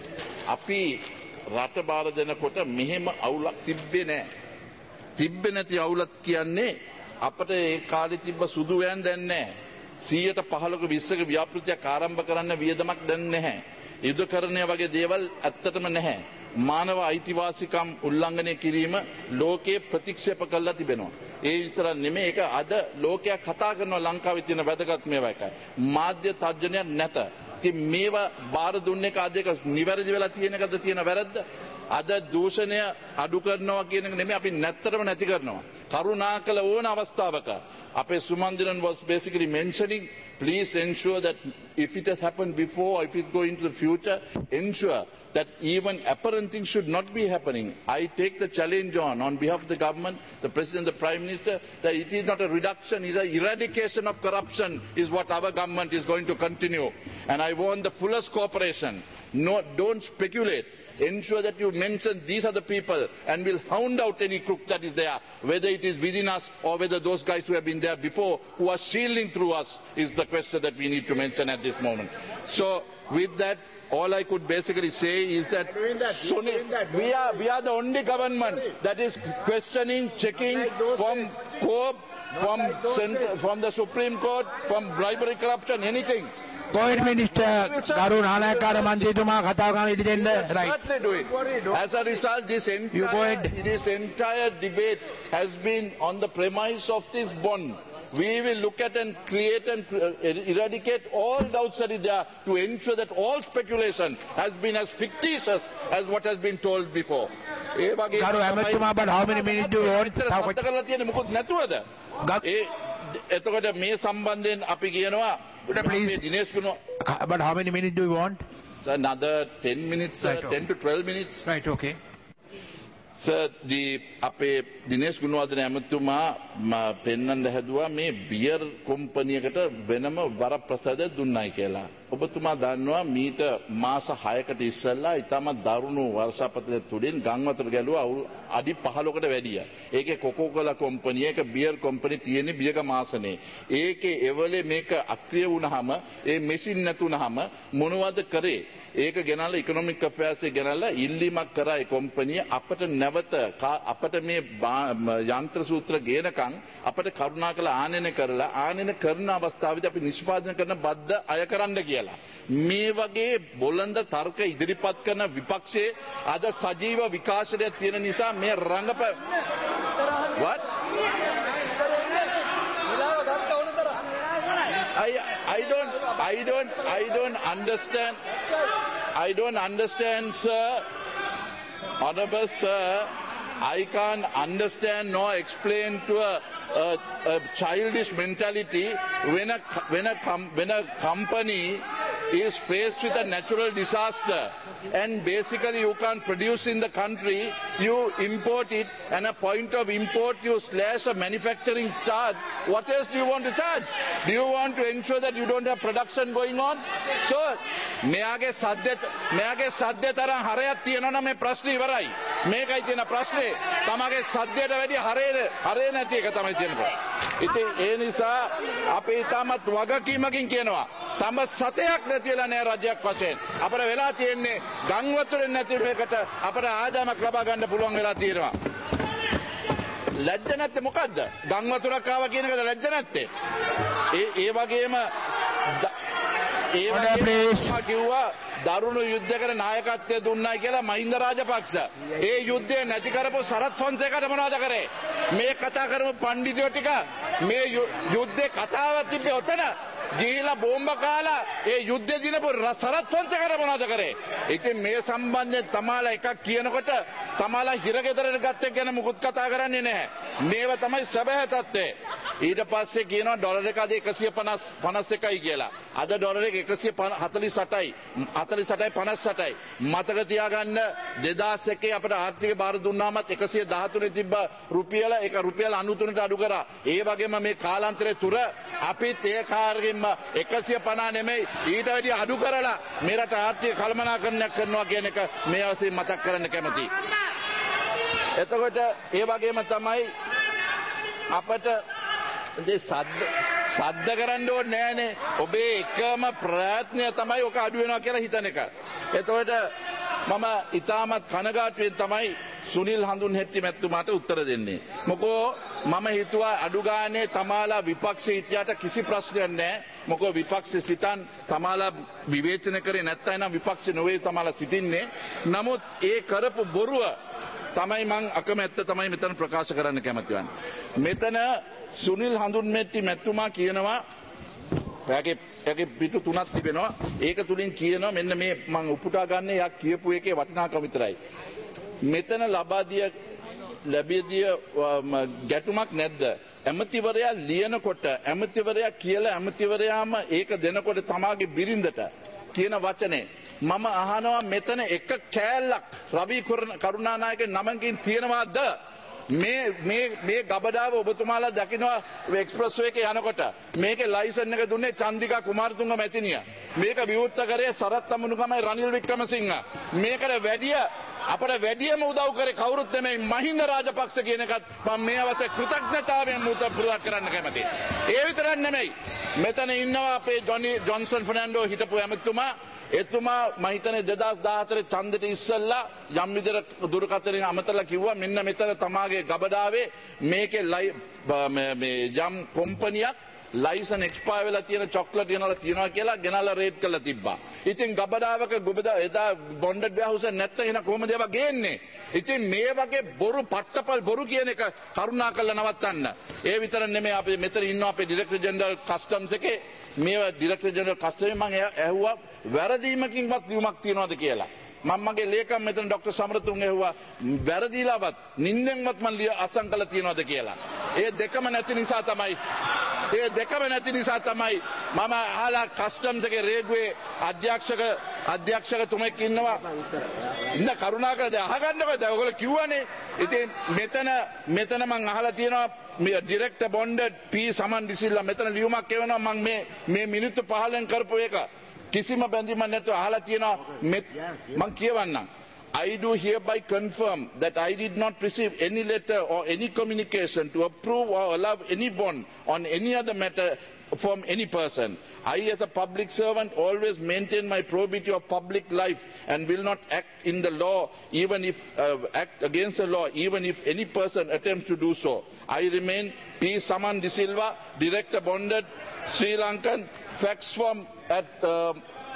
අපි රට බාර දෙනකොට මෙහෙම අවුලක් තිබ්බේ නැහැ. තිබ්බේ නැති අවුලක් කියන්නේ අපිට ඒ කාලේ තිබ්බ සුදු වෑන් දැන් නැහැ. සීයට පහළක විස්සක ව්‍යාපෘතියක් ආරම්භ කරන්න වියදමක් දැන් නැහැ. යුද්ධකරණය වගේ දේවල් ඇත්තටම නැහැ. මානව අයිතිවාසිකම් උල්ලංඝනය කිරීම ලෝකයේ ප්‍රතික්ෂේප කළා තිබෙනවා. ඒ විතර නෙමෙයි ඒක අද ලෝකයා කතා කරනවා ලංකාවේ තියෙන වැදගත් මේවා එකයි. මාධ්‍ය තර්ජනයක් නැත. ඉතින් මේවා බාර දුන්නේ කාදේක නිවැරදි වෙලා තියෙන එකද තියෙන වැරද්ද? අද දූෂණය අඩු කරනවා කියන එක නෙමෙයි අපි නැත්තරම නැති කරනවා. කරුණාකර ඕන අවස්ථාවක අපේ Sumanthiran was basically mentioning, please ensure that if it has happened before or if it go into the future, ensure that even apparent things should not be happening. I take the challenge on on behalf of the government, the President, the Prime Minister, that it is not a reduction, it is an eradication of corruption is what our government is going to continue. And I want the fullest cooperation. No, don't speculate. Ensure that you mention these are the people and will hound out any crook that is there, whether it is within us or whether those guys who have been there before who are shielding through us is the question that we need to mention at this moment. So with that, all I could basically say is that, that, Suni, that we, are, we are the only government that is questioning, checking from COPE, from, like center, from the Supreme Court, from bribery, corruption, anything. Go ahead, Minister. Garu Nanakara Manjituma Katakan Idenda. Right. Do it. As a result, this entire, this entire debate has been on the premise of this bond. We will look at and create and uh, eradicate all doubts that is there to ensure that all speculation has been as fictitious as what has been told before. Garu Amatuma, but how many minutes do you want? එතකොට මේ සම්බන්ධයෙන් අපි කියනවා Dinesh කුණෝ but how many minutes do you want? So another ten minutes, right, uh, ten to twelve minutes. Right, okay. දී අපේ දිනේශ් ගුණවර්ධන ඇමතුමා පෙන්වන්න හැදුවා මේ බියර් කොම්පනියකට වෙනම වරප්‍රසාද දුන්නයි කියලා. ඔබතුමා දන්නවා මීට මාස හයකට ඉස්සෙල්ලා ඉතාමත් දරුණු වර්ෂාපතන තුලින් ගංවතුර ගැලුවා අඩි පහළොකට වැඩිය. ඒකේ කොකෝකෝලා කොම්පනිය එක බියර් කොම්පනි තියෙන්නේ බියග මාසනේ. ඒකේ එවලේ මේක අක්‍රිය වුණාම ඒ මෙෂින් නැතුණාම මොනවද කරේ? ඒක ගෙනල්ලා ඉකොනොමික් අෆෙයාර්ස් එක ගෙනල්ලා ඉල්ලීමක් කරා ඒ කොම්පනිය අපිට නැවත අපිට මේ යන්ත්‍ර සූත්‍ර ගේනකම් අපිට කරුණාකරලා ආනයන කරලා ආනයන කරන අවස්ථාවේදී අපි නිෂ්පාදනය කරන බද්ද අය කරන්න කියලා. මේ වගේ බොළඳ තර්ක ඉදිරිපත් කරන විපක්ෂයේ අද සජීව විකාශනයක් තියෙන නිසා මේ රංගප What? I I don't I don't I don't understand I don't understand sir honorable sir I can't understand nor explain to a, a, a childish mentality when a when a com, when a company is faced with a natural disaster and basically you can't produce in the country, you import it, and a point of import you slash a manufacturing charge. What else do you want to charge? Do you want to ensure that you don't have production going on? So මෙයාගේ සද්දෙත් මෙයාගේ සද්දේ තරම් හරයක් තියෙනවා නම් මේ ප්‍රශ්නේ ඉවරයි. මේකයි තියෙන ප්‍රශ්නේ. තමගේ සද්දයට වැඩි හරේ හරේ නැති එක තමයි තියෙන්නේ. ඉතින් ඒ නිසා අපි තාමත් වගකීමකින් කියනවා. තම සතයක් නැතිලා නෑ රජයක් වශයෙන්. අපර වෙලා තියෙන්නේ ගම් වතුරෙන් නැති මේකට අපර ආදායමක් ලබා ගන්න පුළුවන් වෙලා තියෙනවා. ලැජ්ජ නැත්තේ මොකද්ද? ගම් වතුරක් ආවා කියන එකද ලැජ්ජ නැත්තේ? ඒ ඒ වගේම ඒ වගේම කිව්වා දරුණු යුද්ධයකට නායකත්වය දුන්නයි කියලා මහින්ද රාජපක්ෂ. ඒ යුද්ධය නැති කරපු සරත් ෆොන්සේකට මොනවද කරේ? මේ කතා කරමු පඬිතුයෝ ටික මේ යුද්ධේ කතාවක් තිබ්බේ ඔතන. ගිහිලා බෝම්බ කාලා ඒ යුද්ධය දිනපු සරත් ෆොන්සේකට මොනවද කරේ? ඉතින් මේ සම්බන්ධයෙන් තමාලා එකක් කියනකොට තමාලා හිරගෙදරට ගත්තේ ගැන මුකුත් කතා කරන්නේ නැහැ. මේව තමයි සැබෑ තත්ත්වය. ඊට පස්සේ කියනවා ඩොලර් එක අද එකසිය පනස් එකයි කියලා. අද ඩොලර් එක එකසිය හතළිස් අටයි. හතළිස් අටයි පනස් අටයි. මතක තියාගන්න දෙදාස් එකේ අපිට ආර්ථික බාර දුන්නාමත් එකසිය දහතුනේ තිබ්බ රුපියල ඒක රුපියල් අනූතුනට අඩු කරා. ඒ වගේම මේ කාලාන්තරයේ තුර අපිත් ඒ කාර්ගෙම එකසිය පනස් නෙමෙයි ඊට වැඩි අඩු කරලා මේ රට ආර්ථික කළමනාකරණයක් කරනවා කියන එක මේ අවස්ථාවේ මතක් කරන්න කැමතියි. එතකොට ඒ වගේම තමයි අපට ඒ සද්ද සද්ද කරන්න ඕනේ නෑනේ. ඔබේ එකම ප්‍රයත්නය තමයි ඔක අඩු වෙනවා කියලා හිතන එක. එතකොට මම ඊටමත් කනගාටුවෙන් තමයි සුනිල් හඳුන්හෙට්ටි මැතිතුමාට උත්තර දෙන්නේ. මොකෝ මම හිතුවා අඩු ගානේ තමාලා විපක්ෂයේ හිටියට කිසි ප්‍රශ්නයක් නැහැ. මොකෝ විපක්ෂයේ සිටන් තමාලා විවේචන කරේ නැත්නම් නම් විපක්ෂ නොවේ තමාලා සිටින්නේ. නමුත් ඒ කරපු බොරුව තමයි මං අකමැත්ත තමයි මෙතන ප්‍රකාශ කරන්න කැමති වන්නේ. මෙතන සුනිල් හඳුන්හෙට්ටි මැතිතුමා කියනවා එයාගේ එයාගේ පිටු තුනක් තිබෙනවා. ඒක තුලින් කියනවා මෙන්න මේ මං උපුටා ගන්න යක් කියපු එකේ වටිනාකම විතරයි. මෙතන ලබා දිය ලැබිය දිය ගැටුමක් නැද්ද? ඇමතිවරයා ලියනකොට ඇමතිවරයා කියලා ඇමතිවරයාම ඒක දෙනකොට තමාගේ බිරිඳට කියන වචනේ මම අහනවා මෙතන එක කෑල්ලක් රවි කරුණානායක නමකින් තියෙනවද? මේ මේ මේ ගබඩාව ඔබතුමාලා දකිනවා එක්ස්ප්‍රස් එකේ යනකොට මේකේ ලයිසන් එක දුන්නේ චන්දිකා කුමාරතුංග මැතිණිය. මේක විවෘත කරේ සරත් අමුණුගමයි රනිල් වික්‍රමසිංහ. මේකට වැඩිය අපට වැඩියම උදව් කරේ කවුරුත් නෙමෙයි මහින්ද රාජපක්ෂ කියන එකත් මම මේ අවස්ථාවේ කෘතඥතාවයෙන් මුත පුරක් කරන්න කැමතියි. ඒ විතරක් නෙමෙයි මෙතන ඉන්නවා අපේ ජොනි ජොන්සන් ෆර්නැන්ඩෝ හිටපු ඇමතුමා. එතුමා මම හිතන්නේ දෙදාස් දහහතර ඡන්දෙට ඉස්සෙල්ලා යම් විදිහට දුරකථනයෙන් අමතරලා කිව්වා මෙන්න මෙතන තමාගේ ගබඩාවේ මේකේ මේ යම් කොම්පනියක් ලයිසන් එක්ස්පයර් වෙලා තියෙන චොක්ලට් ගෙනලා තියනවා කියලා ගෙනලා රේට් කරලා තිබ්බා. ඉතින් ගබඩාවක ගොබදා එදා බොන්ඩඩ් වෙහවුස නැත්නම් එන කොහොමද ඒවා ගේන්නේ? ඉතින් මේ වගේ බොරු පට්ටපල් බොරු කියන එක කරුණා කරලා නවත්තන්න. ඒ විතර නෙමෙයි අපි මෙතන ඉන්නවා අපේ ඩිරෙක්ටර් ජෙනරල් කස්ටම්ස් එකේ මේවා ඩිරෙක්ටර් ජෙනරල් කස්ටම්ස් මම ඇහුවා වැරදීමකින්වත් ලියුමක් තියනවද කියලා. මම මගේ ලේකම් මෙතන ડોક્ટર සමරතුංග ඇහුවා වැරදීලාවත් නින්දෙන්වත් මම අසංකල තියනවද කියලා. ඒ දෙකම නැති නිසා තමයි ඒ දෙකම නැති නිසා තමයි මම අහලා කස්ටම්ස් එකේ රේගුවේ අධ්‍යක්ෂක අධ්‍යක්ෂකතුමෙක් ඉන්නවා. ඉන්න කරුණාකර දැන් අහගන්නකො දැන් ඔයගොල්ලෝ කිව්වනේ. ඉතින් මෙතන මෙතන මං අහලා තියෙනවා ඩිරෙක්ටර් බොන්ඩඩ් පී සමන් දිසිල්ලා මෙතන ලියුමක් එවනවා මං මේ මේ මිනිත්තු පහළෙන් කරපු එක කිසිම බැඳීමක් නැතුව අහලා තියෙනවා මං කියවන්නම්. I do hereby confirm that I did not receive any letter or any communication to approve or allow any bond on any other matter from any person. I as a public servant always maintain my probity of public life and will not act in the law even if uh, act against the law even if any person attempts to do so. I remain P. Saman De Silva, Director Bonded, Sri Lankan, fax form at uh,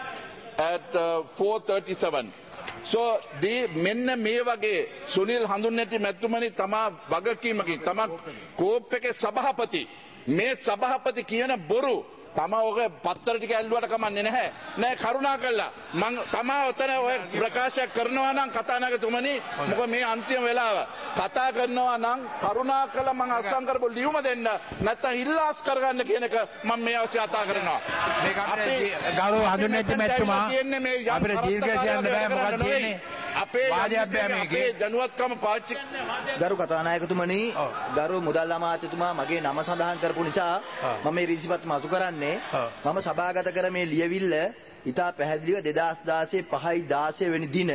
at uh, four thirty-seven. So the මෙන්න මේ වගේ සුනිල් හඳුන්නැති මැතිතුමනි තමා වගකීමකින් තමා COPE එකේ සභාපති මේ සභාපති කියන බොරු තමා ඔක පත්තර ටික ඇල්ලුවට කමන්නේ නැහැ නෑ කරුණා කළා මං තමා ඔතන ඔය ප්‍රකාශයක් කරනවා නම් කතානායකතුමනි මොකද මේ අන්තිම වෙලාව කතා කරනවා නම් කරුණා කළා මං අස්සම් කරපු ලියුම දෙන්න නැත්නම් ඉල්ලාස් කරගන්න කියන එක මම මේ අවශ්‍ය කතා කරනවා මේක අපේ ගෞරව හඳුන්වන්නේ මැතිතුමා අපිට දීර්ඝ කියන්න බෑ මොකක්ද තියෙන්නේ අපේ අපේ දැනුවත්කම පාවිච්චි ගරු කතානායකතුමනි ගරු මුදල් අමාත්‍යතුමා මගේ නම සඳහන් කරපු නිසා මම මේ රිසිපත් මතු කරන්නේ මම සභාගත කර මේ ලියවිල්ල ඉතා පැහැදිලිව දෙදාස් දාසය පහයි දාසය වෙනි දින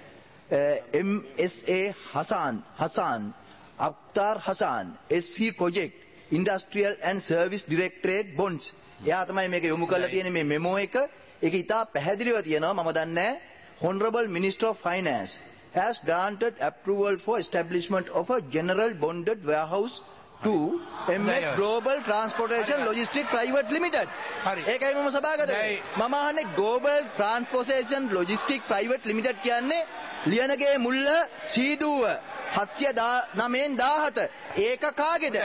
M S A Hasan Hasan Akhtar Hasan S C project industrial and service directorate bonds එයා තමයි මේක යොමු කරලා තියෙන මේ මෙමෝ එක ඒක ඉතා පැහැදිලිව තියෙනවා මම දන්නේ Honorable Minister of Finance has granted approval for establishment of a general bonded warehouse to M S Global Transportation Logistics Private Limited. ඒකයි මම සභාගත කරේ. මම අහන්නේ Global Transportation Logistics Private Limited කියන්නේ ලියනගේ මුල්ල සීදුව හත්සිය නවයෙන් දාහත. ඒක කාගේද?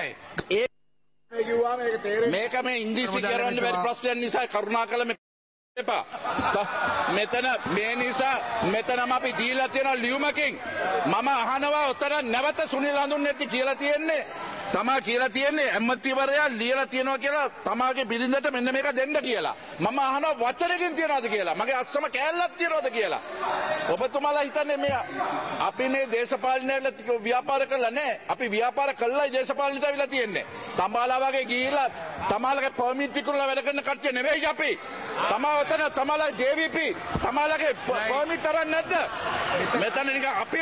මේක මේ ඉංග්‍රීසි කරන්න බැරි ප්‍රශ්නයක් නිසා කරුණාකර එපා. මෙතන මේ නිසා මෙතනම අපි දීලා තියෙන ලියුමකින් මම අහනවා උතර නැවත සුනිල් හඳුන්නැති කියලා තියෙන්නේ තමා කියලා තියෙන්නේ ඇමතිවරයා ලියලා තියෙනවා කියලා තමාගේ බිරිඳට මෙන්න මේක දෙන්න කියලා. මම අහනවා වචනකින් තියනවාද කියලා. මගේ අස්සම කෑල්ලක් තියනවාද කියලා. ඔබතුමාලා හිතන්නේ මේ අපි මේ දේශපාලනයට ව්‍යාපාර කළා නෑ. අපි ව්‍යාපාර කළායි දේශපාලනයට අවිලා තියෙන්නේ. තමාලා වගේ ගිහිල්ලා තමාලගේ පර්මිට් විකුණලා වැඩ කරන කට්ටිය නෙවෙයි අපි. තමා ඔතන තමාලා ජේ වී පී තමාලගේ පර්මිට් අරන් නැද්ද? මෙතන නිකන් අපි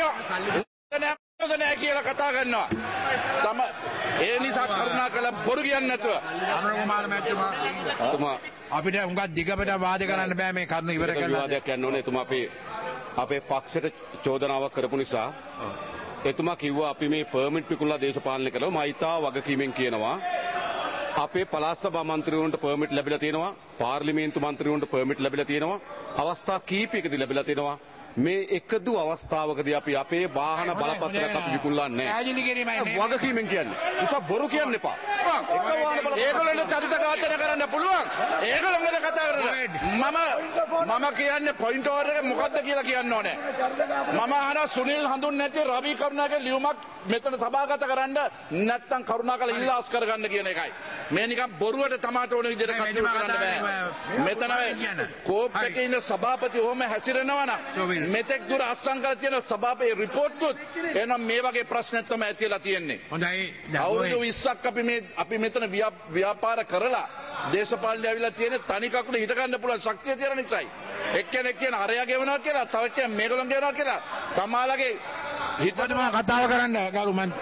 නෑ කියලා කතා කරනවා. තම ඒ නිසා කරුණා කළ බොරු කියන්නේ නැතුව අනුර කුමාර මැතිතුමා අපිට උඟක් දිගට වාද කරන්න බෑ මේ කරුණ ඉවර කරලා වාදයක් යන්න ඕනේ. එතුමා අපේ අපේ පක්ෂයට චෝදනාවක් කරපු නිසා එතුමා කිව්වා අපි මේ පර්මිට් විකුණලා දේශපාලනය කළා. මම ඊටා වගකීමෙන් කියනවා අපේ පළාත් සභා මන්ත්‍රීවරුන්ට පර්මිට් ලැබිලා තියෙනවා. පාර්ලිමේන්තු මන්ත්‍රීවරුන්ට පර්මිට් ලැබිලා තියෙනවා. අවස්ථා කීපයකදී ලැබිලා තියෙනවා. මේ එකදු අවස්ථාවකදී අපි අපේ වාහන බලපත්‍රයක් අපි විකුණලා නැහැ. වගකීමෙන් කියන්නේ. නිසා බොරු කියන්න එපා. ඒගොල්ලන්ට චරිත ඝාතන කරන්න පුළුවන්. ඒගොල්ලෝ මොකද කතා කරන්නේ? මම මම කියන්නේ පොයින්ට් ඕවර් එක මොකද්ද කියලා කියන්න ඕනේ. මම අහනවා සුනිල් හඳුන්නැති රවි කරුණාගේ ලියුමක් මෙතන සභාගත කරන්න නැත්නම් කරුණාකරලා ඉල්ලාස් කරගන්න කියන එකයි. මේ නිකන් බොරුවට තමාට ඕන විදිහට කටයුතු කරන්න බෑ. මෙතන කෝප් එකේ ඉන්න සභාපති ඔහොම හැසිරෙනවා නම් මෙතෙක් දුර අස්සම් කරලා තියෙන සභාපති රිපෝට් දුත් එහෙනම් මේ වගේ ප්‍රශ්නයක් තමයි ඇතිලා තියෙන්නේ. හොඳයි. අවුරුදු විස්සක් අපි මේ අපි මෙතන ව්‍යාපාර කරලා දේශපාලනය ඇවිල්ලා තියෙන තනි කකුල හිට ගන්න පුළුවන් ශක්තිය තියෙන නිසායි. එක්කෙනෙක් කියන අරයා ගෙවනවා කියලා තව එක්කෙනෙක් මේගොල්ලන් ගෙවනවා කියලා තමාලගේ හිතටම කතාව කරන්න ගරු මන්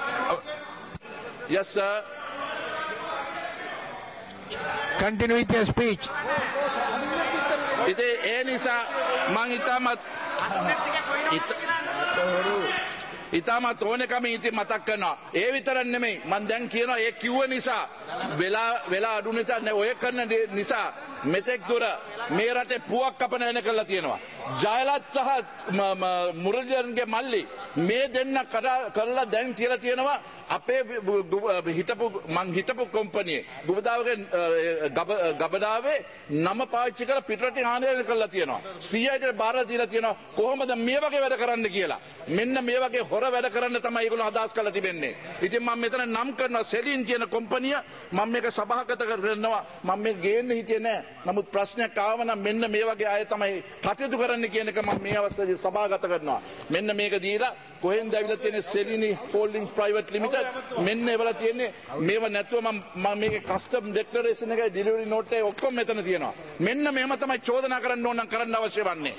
Yes sir. Continue with your speech. ඉතින් ඒ නිසා මං ඉතාමත් ඉතාමත් ඕනකම ඉතින් මතක් කරනවා. ඒ විතරක් නෙමෙයි මං දැන් කියනවා ඒ කිව්ව නිසා වෙලා වෙලා අඩු නිසා ඔය කරන නිසා මෙතෙක් දුර මේ රටේ පුවක් කපන වෙන කරලා තියෙනවා. ජයලත් සහ මුරලියන්ගේ මල්ලි මේ දෙන්න කරලා දැන් කියලා තියෙනවා අපේ හිටපු මං හිටපු කොම්පනියේ ගුබදාවගේ ගබඩාවේ නම පාවිච්චි කරලා පිටරටින් ආනයනය කරලා තියෙනවා. සීඅයිට බාර දීලා තියෙනවා කොහොමද මේ වගේ වැඩ කරන්න කියලා. මෙන්න මේ වගේ හොර වැඩ කරන්න තමයි ඒගොල්ලෝ අදහස් කරලා තිබෙන්නේ. ඉතින් මම මෙතන නම් කරනවා සෙලින් කියන කොම්පනිය මම මේක සභාගත කරනවා. මම මේ ගේන්න හිටියේ නෑ. නමුත් ප්‍රශ්නයක් ආව නම් මෙන්න මේ වගේ අය තමයි කටයුතු කරන්න කියන එක මම මේ අවස්ථාවේ සභාගත කරනවා. මෙන්න මේක දීලා කොහෙන්ද ඇවිල්ලා තියෙන්නේ සෙලිනි හෝල්ඩින්ග්ස් ප්‍රයිවට් ලිමිටඩ් මෙන්න ඒවල තියෙන්නේ මේව නැතුව මම මම මේකේ කස්ටම් ඩෙක්ලරේෂන් එකයි ඩිලිවරි නෝට් එකයි ඔක්කොම මෙතන තියෙනවා. මෙන්න මෙහෙම තමයි චෝදනා කරන්න ඕන නම් කරන්න අවශ්‍ය වන්නේ.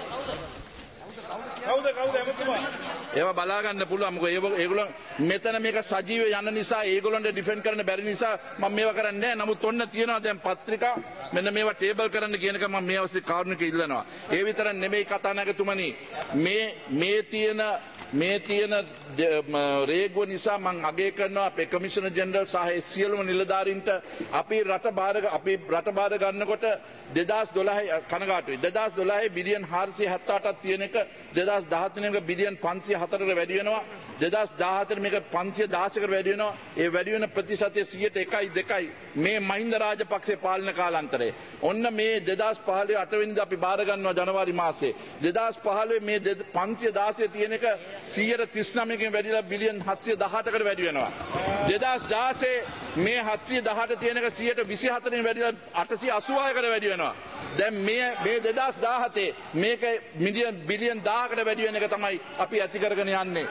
කවුද කවුද එමුතුමා? ඒවා බලා ගන්න පුළුවන්. මොකද ඒගොල්ලෝ මෙතන මේක සජීව යන නිසා ඒගොල්ලන්ට ඩිෆෙන්ඩ් කරන්න බැරි නිසා මම මේවා කරන්නේ නැහැ. නමුත් ඔන්න තියෙනවා දැන් පත්‍රිකා මෙන්න මේවා ටේබල් කරන්න කියන එක මම මේ අවස්ථේ කාරුණික ඉල්ලනවා. ඒ විතරක් නෙමෙයි කතානායකතුමනි මේ මේ තියෙන මේ තියෙන රේගුව නිසා මම අගය කරනවා අපේ කමිෂනර් ජෙනරල් සහ සියලුම නිලධාරීන්ට අපි රට බාර අපි රට බාර ගන්නකොට දෙදාස් දොළහ කනගාටුයි. දෙදාස් දොළහ බිලියන් හාරසිය හැත්තෑ අටක් තියෙන එක දෙදාස් දහතුන එක බිලියන් පන්සිය හතරකට වැඩි වෙනවා. දෙදාස් දාහතර මේක පන්සිය දාසයකට වැඩි වෙනවා. ඒ වැඩි වෙන ප්‍රතිශතය සියයට එකයි දෙකයි මේ මහින්ද රාජපක්ෂේ පාලන කාලාන්තරේ. ඔන්න මේ දෙදාස් පහළොව අට වෙනිදා අපි බාර ගන්නවා ජනවාරි මාසේ. දෙදාස් පහළොව මේ පන්සිය දාසය තියෙන එක සියයට තිස් නවයකින් වැඩිලා බිලියන් හත්සිය දහඅටකට වැඩි වෙනවා. දෙදාස් දාසය මේ හත්සිය දහඅට තියෙන එක සියයට විසි හතරෙන් වැඩිලා අටසිය අසූහයකට වැඩි වෙනවා. දැන් මේ මේ දෙදාස් දාහතේ මේක මිලියන් බිලියන් දහයකට වැඩි වෙන එක තමයි අපි ඇති කරගෙන යන්නේ.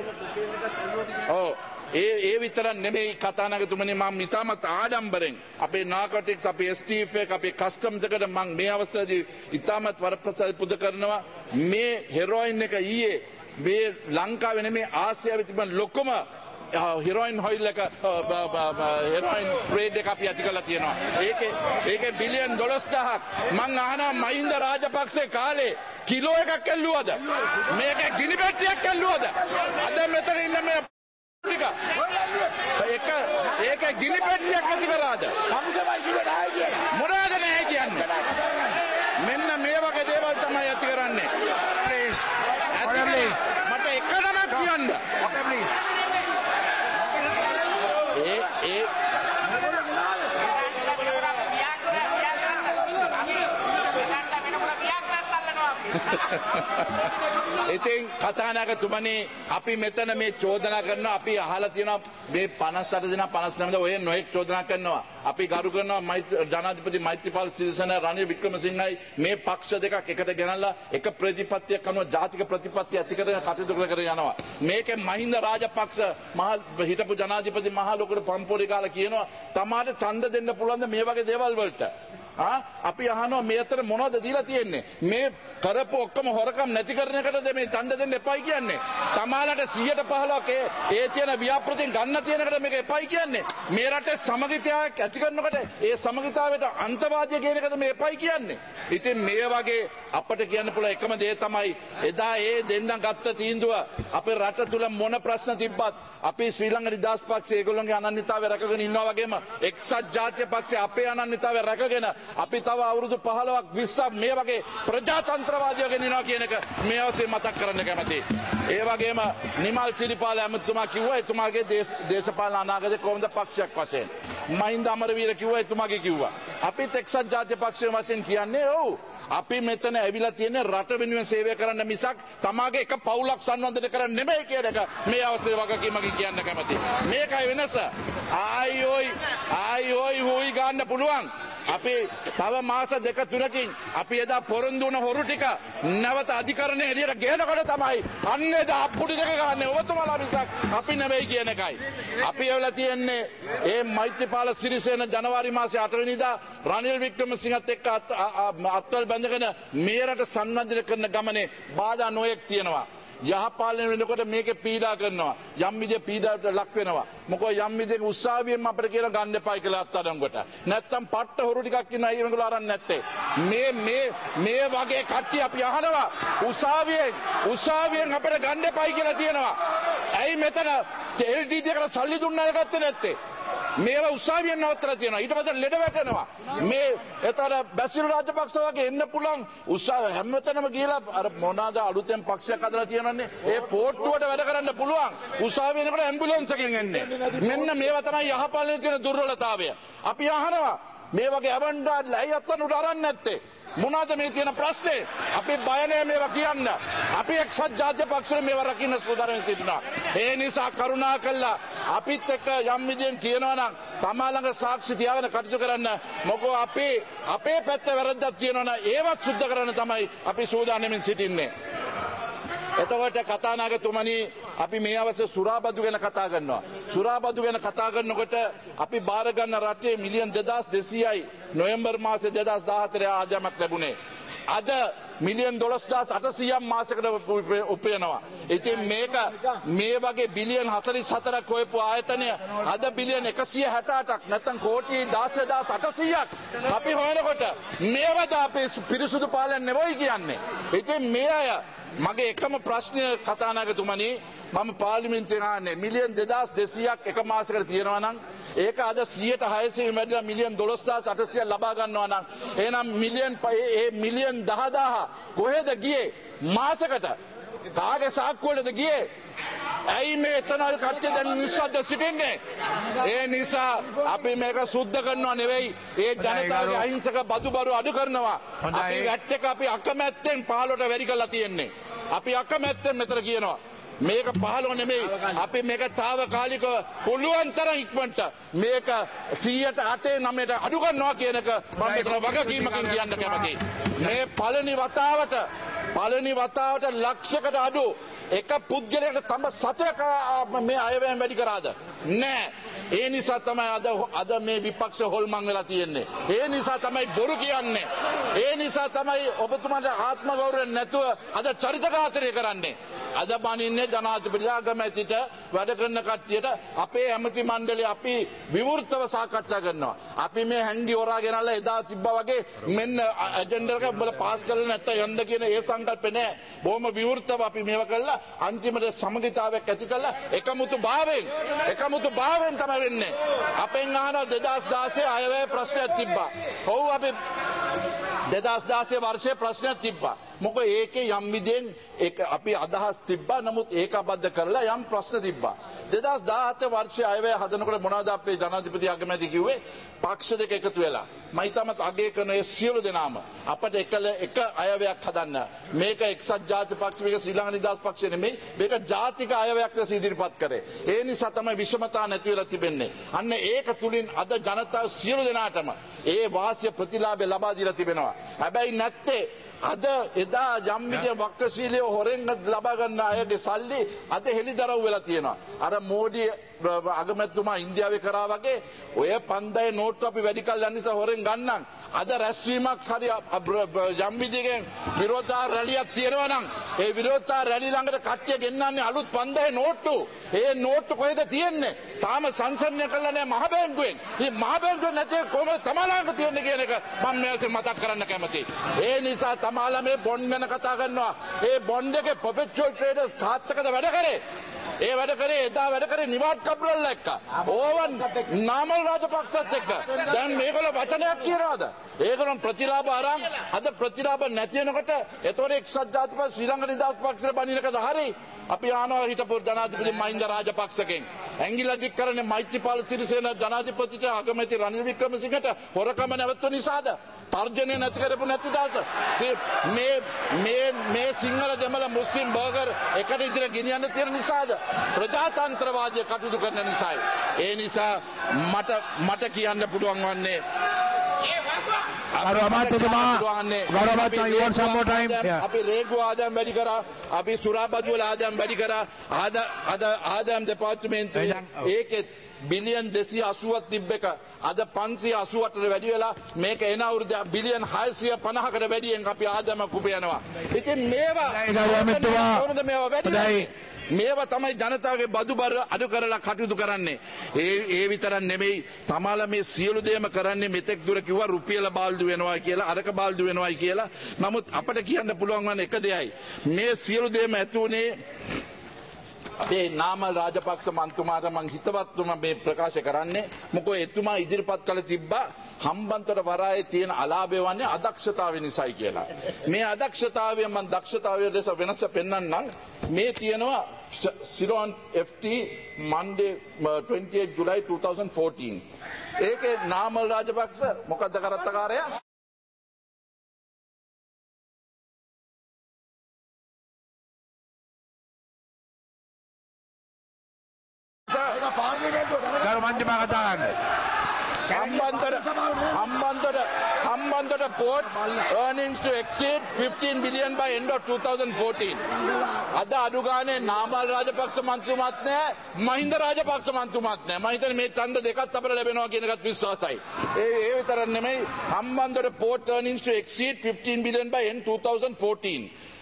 ඔව් ඒ ඒ විතරක් නෙමෙයි කතානායකතුමනි මම ඉතාමත් ආඩම්බරෙන් අපේ නාකටික්ස් අපේ එස් ටී එෆ් එක අපේ කස්ටම්ස් එකට මම මේ අවස්ථාවේදී ඉතාමත් වරප්‍රසාද පුද කරනවා. මේ හෙරෝයින් එක ඊයේ මේ ලංකාවේ නෙමෙයි ආසියාවේ තිබෙන ලොකුම හෙරෝයින් හොයිල් එක හෙරෝයින් ට්‍රේඩ් එක අපි ඇති කරලා තියෙනවා. ඒකේ ඒකේ බිලියන් දොළොස් දහසක් මං අහනවා මහින්ද රාජපක්ෂේ කාලේ කිලෝ එකක් ඇල්ලුවද? මේක ගිනි පෙට්ටියක් ඇල්ලුවද? අද මෙතන ඉන්න මේ ටික ඒක ඒක ගිනි පෙට්ටියක් ඇති කරාද? මොනවාද නැහැ කියන්නේ? මෙන්න මේ වගේ දේවල් තමයි ඇති කරන්නේ. ප්ලීස් මට එක නමක් කියන්න. ඒ ඒ ඉතින් කතානායකතුමනි අපි මෙතන මේ චෝදනා කරනවා අපි අහලා තියෙනවා මේ පනස් අට දෙනා පනස් නවය ඔය නොඑක් චෝදනා කරනවා අපි ගරු කරනවා ජනාධිපති මෛත්‍රීපාල සිරිසේන රනිල් වික්‍රමසිංහයි මේ පක්ෂ දෙකක් එකට ගෙනල්ලා එක ප්‍රතිපත්තියක් අනුව ජාතික ප්‍රතිපත්තිය ඇති කරගෙන කටයුතු කර යනවා මේකේ මහින්ද රාජපක්ෂ මහ හිටපු ජනාධිපති මහ ලොකුට පම්පොරි ගාලා කියනවා තමාට ඡන්ද දෙන්න පුළුවන් මේ වගේ දේවල් වලට අපි අහනවා මේ අතර මොනවද දීලා තියෙන්නේ මේ කරපු ඔක්කොම හොරකම් නැති කරන එකටද මේ ඡන්ද දෙන්න එපයි කියන්නේ තමාලට සියයට පහළොවක් ඒ ඒ තියෙන ව්‍යාපෘතින් ගන්න තියෙන එකට මේක එපයි කියන්නේ මේ රටේ සමගිතාවක් ඇති කරනකොට ඒ සමගිතාවයට අන්තවාදය කියන එකද මේ එපයි කියන්නේ ඉතින් මේ වගේ අපිට කියන්න පුළුවන් එකම දේ තමයි එදා ඒ දෙන්නම් ගත්ත තීන්දුව අපේ රට තුල මොන ප්‍රශ්න තිබ්බත් අපි ශ්‍රී ලංකා නිදහස් පක්ෂය ඒගොල්ලන්ගේ අනන්‍යතාවය රැකගෙන ඉන්නවා වගේම එක්සත් ජාතික පක්ෂය අපේ අනන්‍යතාවය රැකගෙන අපි තව අවුරුදු පහළොවක් විස්සක් මේ වගේ ප්‍රජාතන්ත්‍රවාදීව ගෙනියනවා කියන එක මේ අවස්ථේ මතක් කරන්න කැමතියි. ඒ වගේම නිමල් සිරිපාල ඇමතුමා කිව්වා එතුමාගේ දේශපාලන අනාගතය කොහොමද පක්ෂයක් වශයෙන්. මහින්ද අමරවීර කිව්වා එතුමාගේ කිව්වා. අපිත් එක්සත් ජාතික පක්ෂය වශයෙන් කියන්නේ ඔව්. අපි මෙතන ඇවිල්ලා තියෙන්නේ රට වෙනුවෙන් සේවය කරන්න මිසක් තමාගේ එක පවුලක් සංවර්ධනය කරන්න නෙමෙයි කියන එක මේ අවස්ථේ වගකීමකින් කියන්න කැමතියි. මේකයි වෙනස. ආයෝයි ආයෝයි හොයි ගන්න පුළුවන්. අපි තව මාස දෙක තුනකින් අපි එදා පොරොන්දු වුණ හොරු ටික නැවත අධිකරණයේ එළියට ගේනකොට තමයි අන්න එදා අප්පුඩි දෙක ගන්න ඔබතුමාලා මිසක් අපි නෙවෙයි කියන එකයි. අපි එවලා තියෙන්නේ ඒ මෛත්‍රීපාල සිරිසේන ජනවාරි මාසේ අට වෙනිදා රනිල් වික්‍රමසිංහත් එක්ක අත්වල බැඳගෙන මේ රට සංවර්ධනය කරන ගමනේ බාධා නොයෙක් තියෙනවා. යහපාලනය වෙනකොට මේකේ පීඩා කරනවා යම් විදිහේ පීඩාවට ලක් වෙනවා මොකෝ යම් විදිහේ උසාවියෙන් අපිට කියලා ගන්න එපයි කියලා අත්අඩංගුවට නැත්තම් පට්ට හොරු ටිකක් ඉන්න අය මේගොල්ලෝ අරන් නැත්තේ මේ මේ මේ වගේ කට්ටිය අපි අහනවා උසාවියෙන් උසාවියෙන් අපිට ගන්න එපයි කියලා තියෙනවා ඇයි මෙතන එල් ඩී ටී එකට සල්ලි දුන්නා ගත්තේ නැත්තේ මේවා උසාවියෙන් නවත්තලා තියෙනවා. ඊට පස්සේ ලෙඩ වැටෙනවා. මේ එතන බැසිල් රාජපක්ෂ වගේ එන්න පුළුවන් උසාව හැමතැනම ගිහලා අර මොනවාද අලුතෙන් පක්ෂයක් හදලා තියෙනවනේ. ඒ පෝට්ටුවට වැඩ කරන්න පුළුවන්. උසාවියෙනකොට ඇම්බියුලන්ස් එකකින් එන්නේ. මෙන්න මේවා තමයි යහපාලනයේ තියෙන දුර්වලතාවය. අපි අහනවා මේ වගේ අවන්ඩාඩ්ලා ඇයි අත්තන උඩ අරන් නැත්තේ? මොනවාද මේ තියෙන ප්‍රශ්නේ? අපි බය නැහැ මේවා කියන්න. අපි එක්සත් ජාතික පක්ෂවල මේවා රකින්න සූදානම් සිටිනවා. ඒ නිසා කරුණා කළා අපිත් එක්ක යම් විදියෙන් කියනවා නම් තමා ළඟ සාක්ෂි තියාගෙන කටයුතු කරන්න. මොකෝ අපේ අපේ පැත්ත වැරද්දක් තියෙනවා නම් ඒවත් සුද්ධ කරන්න තමයි අපි සූදානම්ෙන් සිටින්නේ. එතකොට කතානායකතුමනි අපි මේ අවස්ථාවේ සුරාබදු ගැන කතා කරනවා. සුරාබදු ගැන කතා කරනකොට අපි බාර ගන්න රටේ මිලියන් දෙදාස් දෙසීයයි නොවැම්බර් මාසේ දෙදාස් දාහතරේ ආදායමක් ලැබුණේ. අද මිලියන් දොළොස් දාස් අටසීයක් මාසයකට උපයනවා. ඉතින් මේක මේ වගේ බිලියන් හතළිස් හතරක් හොයපු ආයතනය අද බිලියන් එකසිය හැට අටක් නැත්නම් කෝටි දාස් දාස් අටසීයක් අපි හොයනකොට මේවද අපේ පිරිසුදු පාලන නෙවෙයි කියන්නේ. ඉතින් මේ අය මගේ එකම ප්‍රශ්නය කතානායකතුමනි මම පාර්ලිමේන්තුවේ ආන්නේ මිලියන් දෙදාස් දෙසීයක් එක මාසයකට තියෙනවා නම් ඒක අද සියයට හයසිය වැඩිලා මිලියන් දොළොස් දාස් අටසීය ලබා ගන්නවා නම් එහෙනම් මිලියන් ඒ මිලියන් දහදාහ කොහෙද ගියේ මාසෙකට කාගේ සාක්කුවලද ගියේ? ඇයි මේ එතන කට්ටිය දැන් නිස්සද්ද සිටින්නේ? ඒ නිසා අපි මේක සුද්ධ කරනවා නෙවෙයි ඒ ජනතාවගේ අහිංසක බදු බරු අඩු කරනවා. අපි වැට් එක අපි අකමැත්තෙන් පහළට වැඩි කරලා තියෙන්නේ. අපි අකමැත්තෙන් මෙතන කියනවා. මේක පහළව නෙමෙයි අපි මේක తాවකාලිකව පුළුවන් තරම් ඉක්මනට මේක සියයට අටේ නවයට අඩු කරනවා කියන එක මම මෙතන වගකීමකින් කියන්න කැමතියි. මේ පළවෙනි වතාවට පළවෙනි වතාවට ලක්ෂයකට අඩු එක පුද්ගලයෙකුට තම සතයක මේ අයවැයෙන් වැඩි කරාද? නෑ. ඒ නිසා තමයි අද අද මේ විපක්ෂ හොල්මන් වෙලා තියෙන්නේ. ඒ නිසා තමයි බොරු කියන්නේ. ඒ නිසා තමයි ඔබතුමාට ආත්ම ගෞරවය නැතුව අද චරිත ඝාතනය කරන්නේ. අද බනින්නේ ජනාධිපතිලා ගමැතිට වැඩ කරන කට්ටියට අපේ ඇමති මණ්ඩලය අපි විවෘතව සාකච්ඡා කරනවා. අපි මේ හැංගි හොරා ගෙනල්ලා එදා තිබ්බා වගේ මෙන්න ඇජෙන්ඩා එක උඹලා පාස් කරලා නැත්තම් යන්න කියන ඒ සංකල්පේ නෑ. බොහොම විවෘතව අපි මේවා කළා අන්තිමට සමගිතාවයක් ඇති කළා එකමුතු භාවයෙන් එකමුතු භාවයෙන් තමයි වෙන්නේ. අපෙන් අහනවා දෙදාස් දාසයේ අයවැය ප්‍රශ්නයක් තිබ්බා. ඔව් අපි දෙදාස් දාසයේ වර්ෂයේ ප්‍රශ්නයක් තිබ්බා. මොකද ඒකේ යම් විදියෙන් ඒක අපි අදහස් තිබ්බා. නමුත් ඒකබද්ධ කරලා යම් ප්‍රශ්න තිබ්බා. දෙදාස් දාහත වර්ෂයේ අයවැය හදනකොට මොනවද අපේ ජනාධිපති අගමැති කිව්වේ? පක්ෂ දෙක එකතු වෙලා මයි තමත් අගය කරන ඒ සියලු දෙනාම අපිට එකල එක අයවැයක් හදන්න. මේක එක්සත් ජාතික පක්ෂ මේක ශ්‍රී ලංකා නිදහස් පක්ෂ නෙමෙයි. මේක ජාතික අයවැයක් ලෙස ඉදිරිපත් කරේ. ඒ නිසා තමයි විෂමතා නැති වෙලා තිබෙන්නේ. අන්න ඒක තුලින් අද ජනතාව සියලු දෙනාටම ඒ වාසිය ප්‍රතිලාභය ලබා දීලා තිබෙනවා. හැබැයි නැත්තේ අද එදා යම් විදිය වක්‍රශීලීව හොරෙන් ලබා ගන්න අයගේ සල්ලි අද හෙළිදරව් වෙලා තියෙනවා. අර මෝඩි අගමැතිතුමා ඉන්දියාවේ කරා වගේ ඔය පන්දේ නෝට්ටු අපි වැඩි කල් යන නිසා හොරෙන් ගන්නම්. අද රැස්වීමක් හරි යම් විදියකින් විරෝධතා රැලියක් තියෙනවා නම් ඒ විරෝධතා රැලි ළඟට කට්ටිය ගෙන්නන්නේ අලුත් පන්දේ නෝට්ටු. ඒ නෝට්ටු කොහෙද තියෙන්නේ? තාම සංසන්දනය කළා නැහැ මහ බැංකුවෙන්. මේ මහ බැංකුව නැතේ කොහොමද තමලාංග තියෙන්නේ කියන එක මම මේක මතක් කරන්න කැමතියි. ඒ නිසා තමාලා මේ බොන්ඩ් ගැන කතා කරනවා. ඒ බොන්ඩ් එකේ පර්පෙචුවල් ට්‍රේඩර්ස් කාත්තකද වැඩ කරේ? ඒ වැඩ කරේ එදා වැඩ කරේ නිවාඩ් කබ්‍රල් එක්ක. ඕවන් නාමල් රාජපක්ෂත් එක්ක. දැන් මේගොල්ලෝ වචනයක් කියනවාද? ඒගොල්ලෝ ප්‍රතිලාභ අරන් අද ප්‍රතිලාභ නැති වෙනකොට එතකොට එක්සත් ජාතික පක්ෂ ශ්‍රී ලංකා නිදහස් පක්ෂේ බණිනකද හරි? අපි ආනවා හිටපු ජනාධිපති මහින්ද රාජපක්ෂගෙන්. ඇඟිල්ල දික් කරන්නේ මෛත්‍රීපාල සිරිසේන ජනාධිපතිට අගමැති රනිල් වික්‍රමසිංහට හොරකම නැවතුන නිසාද? තර්ජනය නැති කරපු නැති දාස. මේ මේ මේ සිංහල දෙමළ මුස්ලිම් බර්ගර් එකට ඉදිරිය ගෙනියන්න තියෙන නිසාද? ප්‍රජාතන්ත්‍රවාදය කටයුතු කරන නිසායි. ඒ නිසා මට මට කියන්න පුළුවන් වන්නේ අපි රේගු ආදායම් වැඩි කරා අපි සුරාබදු වල ආදායම් වැඩි කරා ආදායම් දෙපාර්තමේන්තුවේ ඒකෙත් බිලියන් දෙසිය අසූවක් තිබ්බ එක අද පන්සිය අසූඅටට වැඩි වෙලා මේක එන අවුරුද්ද බිලියන් හයසිය පනහකට වැඩියෙන් අපි ආදායම කුපයනවා. ඉතින් මේවා කොහොමද මේවා වැඩි? මේවා තමයි ජනතාවගේ බදු බර අඩු කරලා කටයුතු කරන්නේ. ඒ ඒ විතරක් නෙමෙයි තමාලා මේ සියලු දේම කරන්නේ මෙතෙක් දුර කිව්වා රුපියල බාල්දු වෙනවා කියලා අරක බාල්දු වෙනවායි කියලා. නමුත් අපිට කියන්න පුළුවන් වන එක දෙයයි මේ සියලු දේම ඇති උනේ අපේ නාමල් රාජපක්ෂ මන්තුමාට මං හිතවත්වම මේ ප්‍රකාශ කරන්නේ මොකෝ එතුමා ඉදිරිපත් කළ තිබ්බා හම්බන්තොට වරායේ තියෙන අලාභය වන්නේ අදක්ෂතාවය නිසායි කියලා. මේ අදක්ෂතාවය මම දක්ෂතාවය ලෙස වෙනස පෙන්වන්නම්. මේ තියෙනවා Ciron F T Monday twenty-eighth July twenty fourteen. ඒකේ නාමල් රාජපක්ෂ මොකද්ද කරත්තකාරයා? ගරු මන්ත්‍රීතුමා කතා කරන්න. Hambantota Hambantota Hambantota port earnings to exceed fifteen billion by end of twenty fourteen. අද අඩු ගානේ නාමල් රාජපක්ෂ මන්ත්‍රීතුමාත් නැහැ, මහින්ද රාජපක්ෂ මන්ත්‍රීතුමාත් නැහැ. මම හිතන්නේ මේ ඡන්ද දෙකත් අපිට ලැබෙනවා කියන එකත් විශ්වාසයි. ඒ ඒ විතරක් නෙමෙයි Hambantota port earnings to exceed fifteen billion by end twenty fourteen.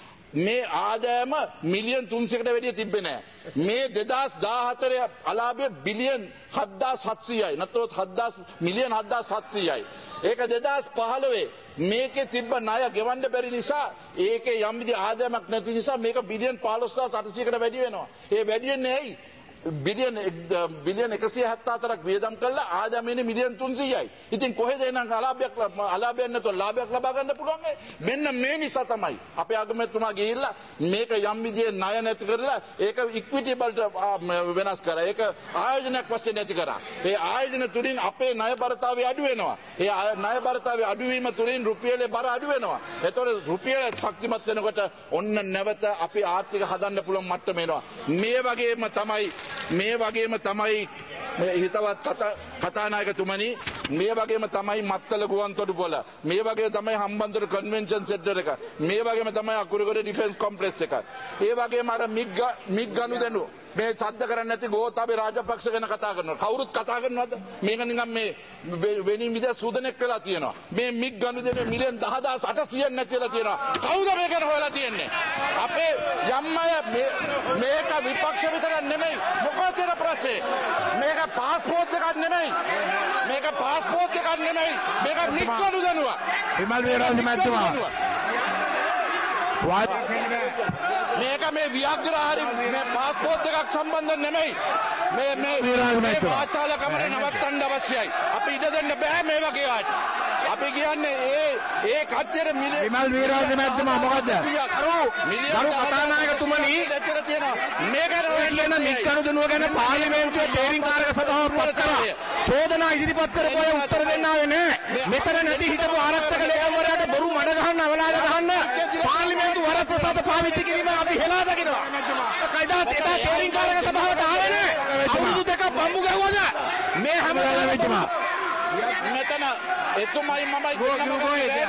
මේ ආදායම මිලියන් තුන්සියයකට වැඩිය තිබ්බේ නැහැ. මේ දෙදාස් දාහතර අලාභය බිලියන් හත්දාස් හත්සීයයි. නැත්නම් හත්දාස් මිලියන් හත්දාස් හත්සීයයි. ඒක දෙදාස් පහළොවේ මේකේ තිබ්බ ණය ගෙවන්න බැරි නිසා ඒකේ යම් විදි ආදායමක් නැති නිසා මේක බිලියන් පහළොස්දාස් අටසීයකට වැඩි වෙනවා. ඒ වැඩි වෙන්නේ ඇයි? බිලියන් බිලියන් එකසිය හැත්තෑහතරක් වියදම් කළා ආදායම එන්නේ මිලියන් තුන්සීයයි. ඉතින් කොහෙද එනං අලාභයක් අලාභයක් නැතුව ලාභයක් ලබා ගන්න පුළුවන්? මෙන්න මේ නිසා තමයි අපේ අගමැතිතුමා ගිහිල්ලා මේක යම් විදිහේ ණය නැති කරලා ඒක ඉක්විටි වලට වෙනස් කරා. ඒක ආයෝජනයක් වශයෙන් නැති කරා. ඒ ආයෝජන තුලින් අපේ ණය බරතාවය අඩු වෙනවා. ඒ ණය බරතාවය අඩු වීම තුලින් රුපියලේ බර අඩු වෙනවා. ඒතකොට රුපියල ශක්තිමත් වෙනකොට ඔන්න නැවත අපේ ආර්ථික හදන්න පුළුවන් මට්ටම එනවා. මේ වගේම තමයි මේ වගේම තමයි හිතවත් කතානායකතුමනි මේ වගේම තමයි මත්තල ගුවන්තොටුපොළ මේ වගේ තමයි හම්බන්තොට කන්වෙන්ෂන් සෙන්ටර් එක මේ වගේම තමයි අකුරුගොඩ ඩිෆෙන්ස් කොම්ප්ලෙක්ස් එක ඒ වගේම අර මිග් මිග් ගනුදෙනු මේ සද්ද කරන්නේ නැති ගෝඨාභය රාජපක්ෂ ගැන කතා කරනවා කවුරුත් කතා කරනවද මේක නිකන් මේ වෙනින් විදිහ සූදනෙක් වෙලා තියෙනවා මේ මිග් ගනුදෙනු මිලියන් දහදාස් අටසීයක් නැතිලා තියෙනවා කවුද මේක හොයලා තියන්නේ අපේ යම් අය මේක විපක්ෂ විතරක් නෙමෙයි මොකද තියෙන ප්‍රශ්නේ මේක පාස්පෝර්ට් එකක් නෙමෙයි මේක පාස්පෝර්ට් එකක් නෙමෙයි මේක මිග් ගනුදෙනුව විමල් වේරාජ මහත්මයා මේක මේ ව්‍යාග්‍රහරි මේ පාස්පෝර්ට් එකක් සම්බන්ධ නෙමෙයි මේ මේ මේ වාචාලකමට නවත්තන්න අවශ්‍යයි අපි ඉඩ දෙන්න බෑ මේ වගේ ආට අපි කියන්නේ ඒ ඒ කච්චර මිලියන විමල් වීරාජ මහත්මයා මොකද්ද ගරු කතානායකතුමනි මේකට කියන මික්කනුදුනුව ගැන පාර්ලිමේන්තුවේ තේරීම්කාරක සභාව පත් කරා චෝදනා ඉදිරිපත් කරපු අය උත්තර දෙන්න ආවේ නැහැ මෙතන නැති හිටපු ආරක්ෂක ලේකම්වරයාට බොරු මඩ ගහන්න අවලාද ගහන්න පාර්ලිමේන්තු වරප්‍රසාද පාවිච්චි කිරීම අපි හෙලා දකිනවා කයිදා එදා තේරීම්කාරක සභාවට ආවේ නැහැ අවුරුදු දෙකක් බම්බු ගැහුවද මේ හැමදාම මෙතුමා මෙතන එතුමයි මමයි ගෝගෝගේ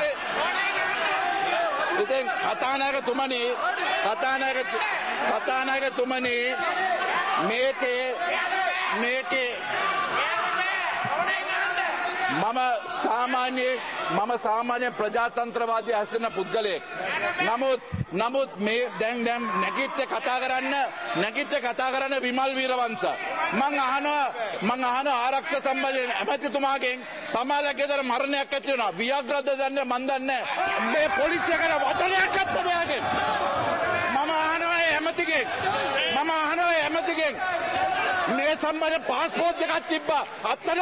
ඉතින් කතානායකතුමනි කතානායක කතානායකතුමනි මේකේ මේකේ මම සාමාන්‍ය මම සාමාන්‍ය ප්‍රජාතන්ත්‍රවාදී හැසිරෙන පුද්ගලයෙක්. නමුත් නමුත් මේ දැන් දැන් නැගිට කතා කරන්න නැගිට කතා කරන්න විමල් වීරවංශ. මං අහනවා මං අහනවා ආරක්ෂක සම්බන්ධයෙන් ඇමතිතුමාගෙන් තමාලා ගෙදර මරණයක් ඇති වෙනවා. වියග්‍රද දන්නේ මන් දන්නේ මේ පොලිසිය කරන වචනයක් අත්තද යාගෙන්. මම අහනවා ඇමතිගෙන් මම අහනවා ඇමතිගෙන් මේ සම්බන්ධ පාස්පෝර්ට් එකක් තිබ්බා අත්තර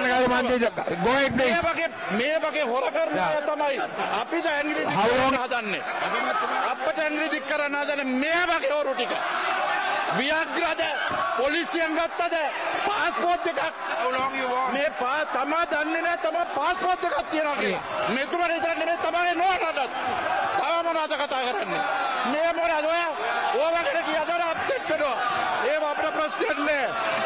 මේ වගේ මේ වගේ හොර කරන අය තමයි අපිට ඇඟිලි දික් කරන්න හදන්නේ අපිට ඇඟිලි දික් කරන්න හදන්නේ මේ වගේ හොරු ටික වියග්‍රද පොලිසියෙන් ගත්තද පාස්පෝර්ට් එකක් මේ පා තමා දන්නේ නැහැ තමා පාස්පෝර්ට් එකක් තියනවා කියලා මෙතුමා විතර නෙමෙයි තමගේ නෝනටත් තව මොනවද කතා කරන්නේ මේ මොනවද ඔය ඕව ගැන කියදර අප්සෙට් කරනවා ඒව අපේ ප්‍රශ්නයක් නෑ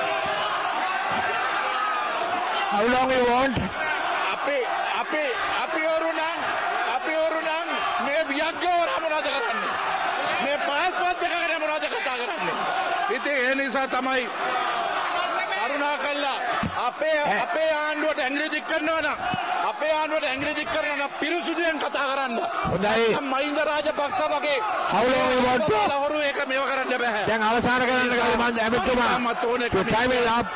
How long you want? අපි අපි අපි වරුණන් අපි වරුණන් මේ වියග්ගවර මොනවද කරන්නේ මේ පාස්පෝර්ට් එක ගැන මොනවද කතා කරන්නේ ඉතින් ඒ නිසා තමයි කරුණා කළා අපේ අපේ ආණ්ඩුවට ඇඟිලි දික් කරනවා නම් අපේ ආණ්ඩුවට ඇඟිලි දික් කරනවා නම් පිරිසුදුෙන් කතා කරන්න හොඳයි මහින්ද රාජපක්ෂ වගේ How long you want? හොරු ඒක මේව කරන්න බෑ දැන් අවසන් කරන්න ගාලේ මම ඇමතුමා time is up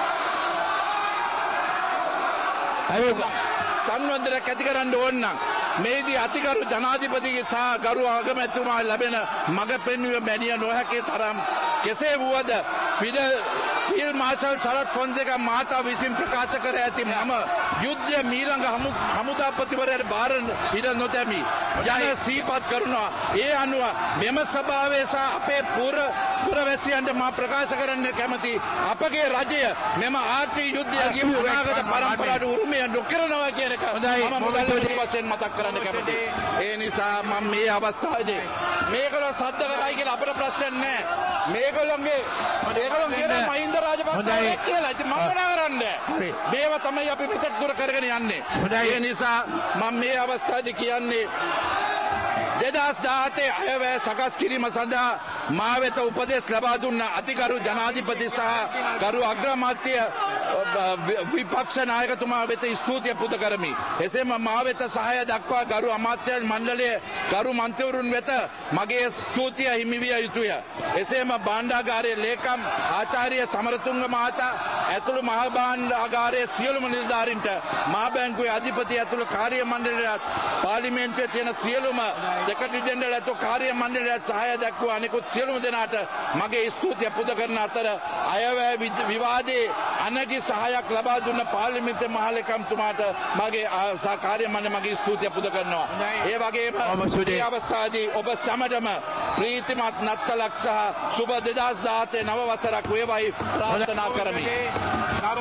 සංවර්ධනයක් ඇති කරන්න ඕන නම් මේදී අතිගරු ජනාධිපති සහ ගරු අගමැතිතුමා ලැබෙන මඟ පෙන්වීම මැනිය නොහැකි තරම් කෙසේ වුවද ෆිඩල් ෆීල්ඩ් මාර්ෂල් සරත් ෆොන්සේකා මහතා විසින් ප්‍රකාශ කර ඇති මම යුද්ධ මීළඟ හමුදාපතිවරයාට බාර ඉඩ නොතැමි යන සීපත් කරනවා. ඒ අනුව මෙම සභාවේ සහ අපේ පුර පුරවැසියන්ට මා ප්‍රකාශ කරන්න කැමති අපගේ රජය මෙම ආර්ථික යුද්ධය අනාගත පරම්පරාවට උරුමය නොකරනවා කියන එක මම මුදල් වශයෙන් මතක් කරන්න කැමතියි. ඒ නිසා මම මේ අවස්ථාවේදී මේගොල්ලෝ සද්ද කරයි කියලා අපේ ප්‍රශ්න නැහැ. මේගොල්ලෝගේ මේගොල්ලෝ කියන මහින්ද රාජපක්ෂ කියලා ඉතින් මම මොනා කරන්නේ? මේවා තමයි අපි මෙතෙක් දුර කරගෙන යන්නේ. ඒ නිසා මම මේ අවස්ථාවේදී කියන්නේ දෙදහස් දහඅටේ අයවැය සකස් කිරීම සඳහා මා වෙත උපදෙස් ලබා දුන්න අතිගරු ජනාධිපති සහ ගරු අග්‍රාමාත්‍ය විපක්ෂ නායකතුමා වෙත ස්තුතිය පුද කරමි. එසේම මා වෙත සහාය දක්වා ගරු අමාත්‍ය මණ්ඩලයේ ගරු මන්ත්‍රීවරුන් වෙත මගේ ස්තුතිය හිමි විය යුතුය. එසේම භාණ්ඩාගාරයේ ලේකම් ආචාර්ය සමරතුංග මහතා ඇතුළු මහ භාණ්ඩාගාරයේ සියලුම නිලධාරීන්ට මහා බැංකුවේ අධිපති ඇතුළු කාර්ය මණ්ඩලයට පාර්ලිමේන්තුවේ තියෙන සියලුම සෙක්‍රටරි ජෙනරල් ඇතුළු කාර්ය මණ්ඩලයට සහාය දක්වා අනෙකුත් සියලුම දෙනාට මගේ ස්තුතිය පුද කරන අතර අයවැය විවාදයේ අනගි සහායක් ලබා දුන්න පාර්ලිමේන්තු මහලේකම්තුමාට මගේ කාර්ය මණ්ඩලය මගේ ස්තුතිය පුද කරනවා. ඒ වගේම මේ අවස්ථාවේදී ඔබ සැමටම ප්‍රීතිමත් නත්තලක් සහ සුබ දෙදහස් දහඅටේ නව වසරක් වේවායි ප්‍රාර්ථනා කරමි.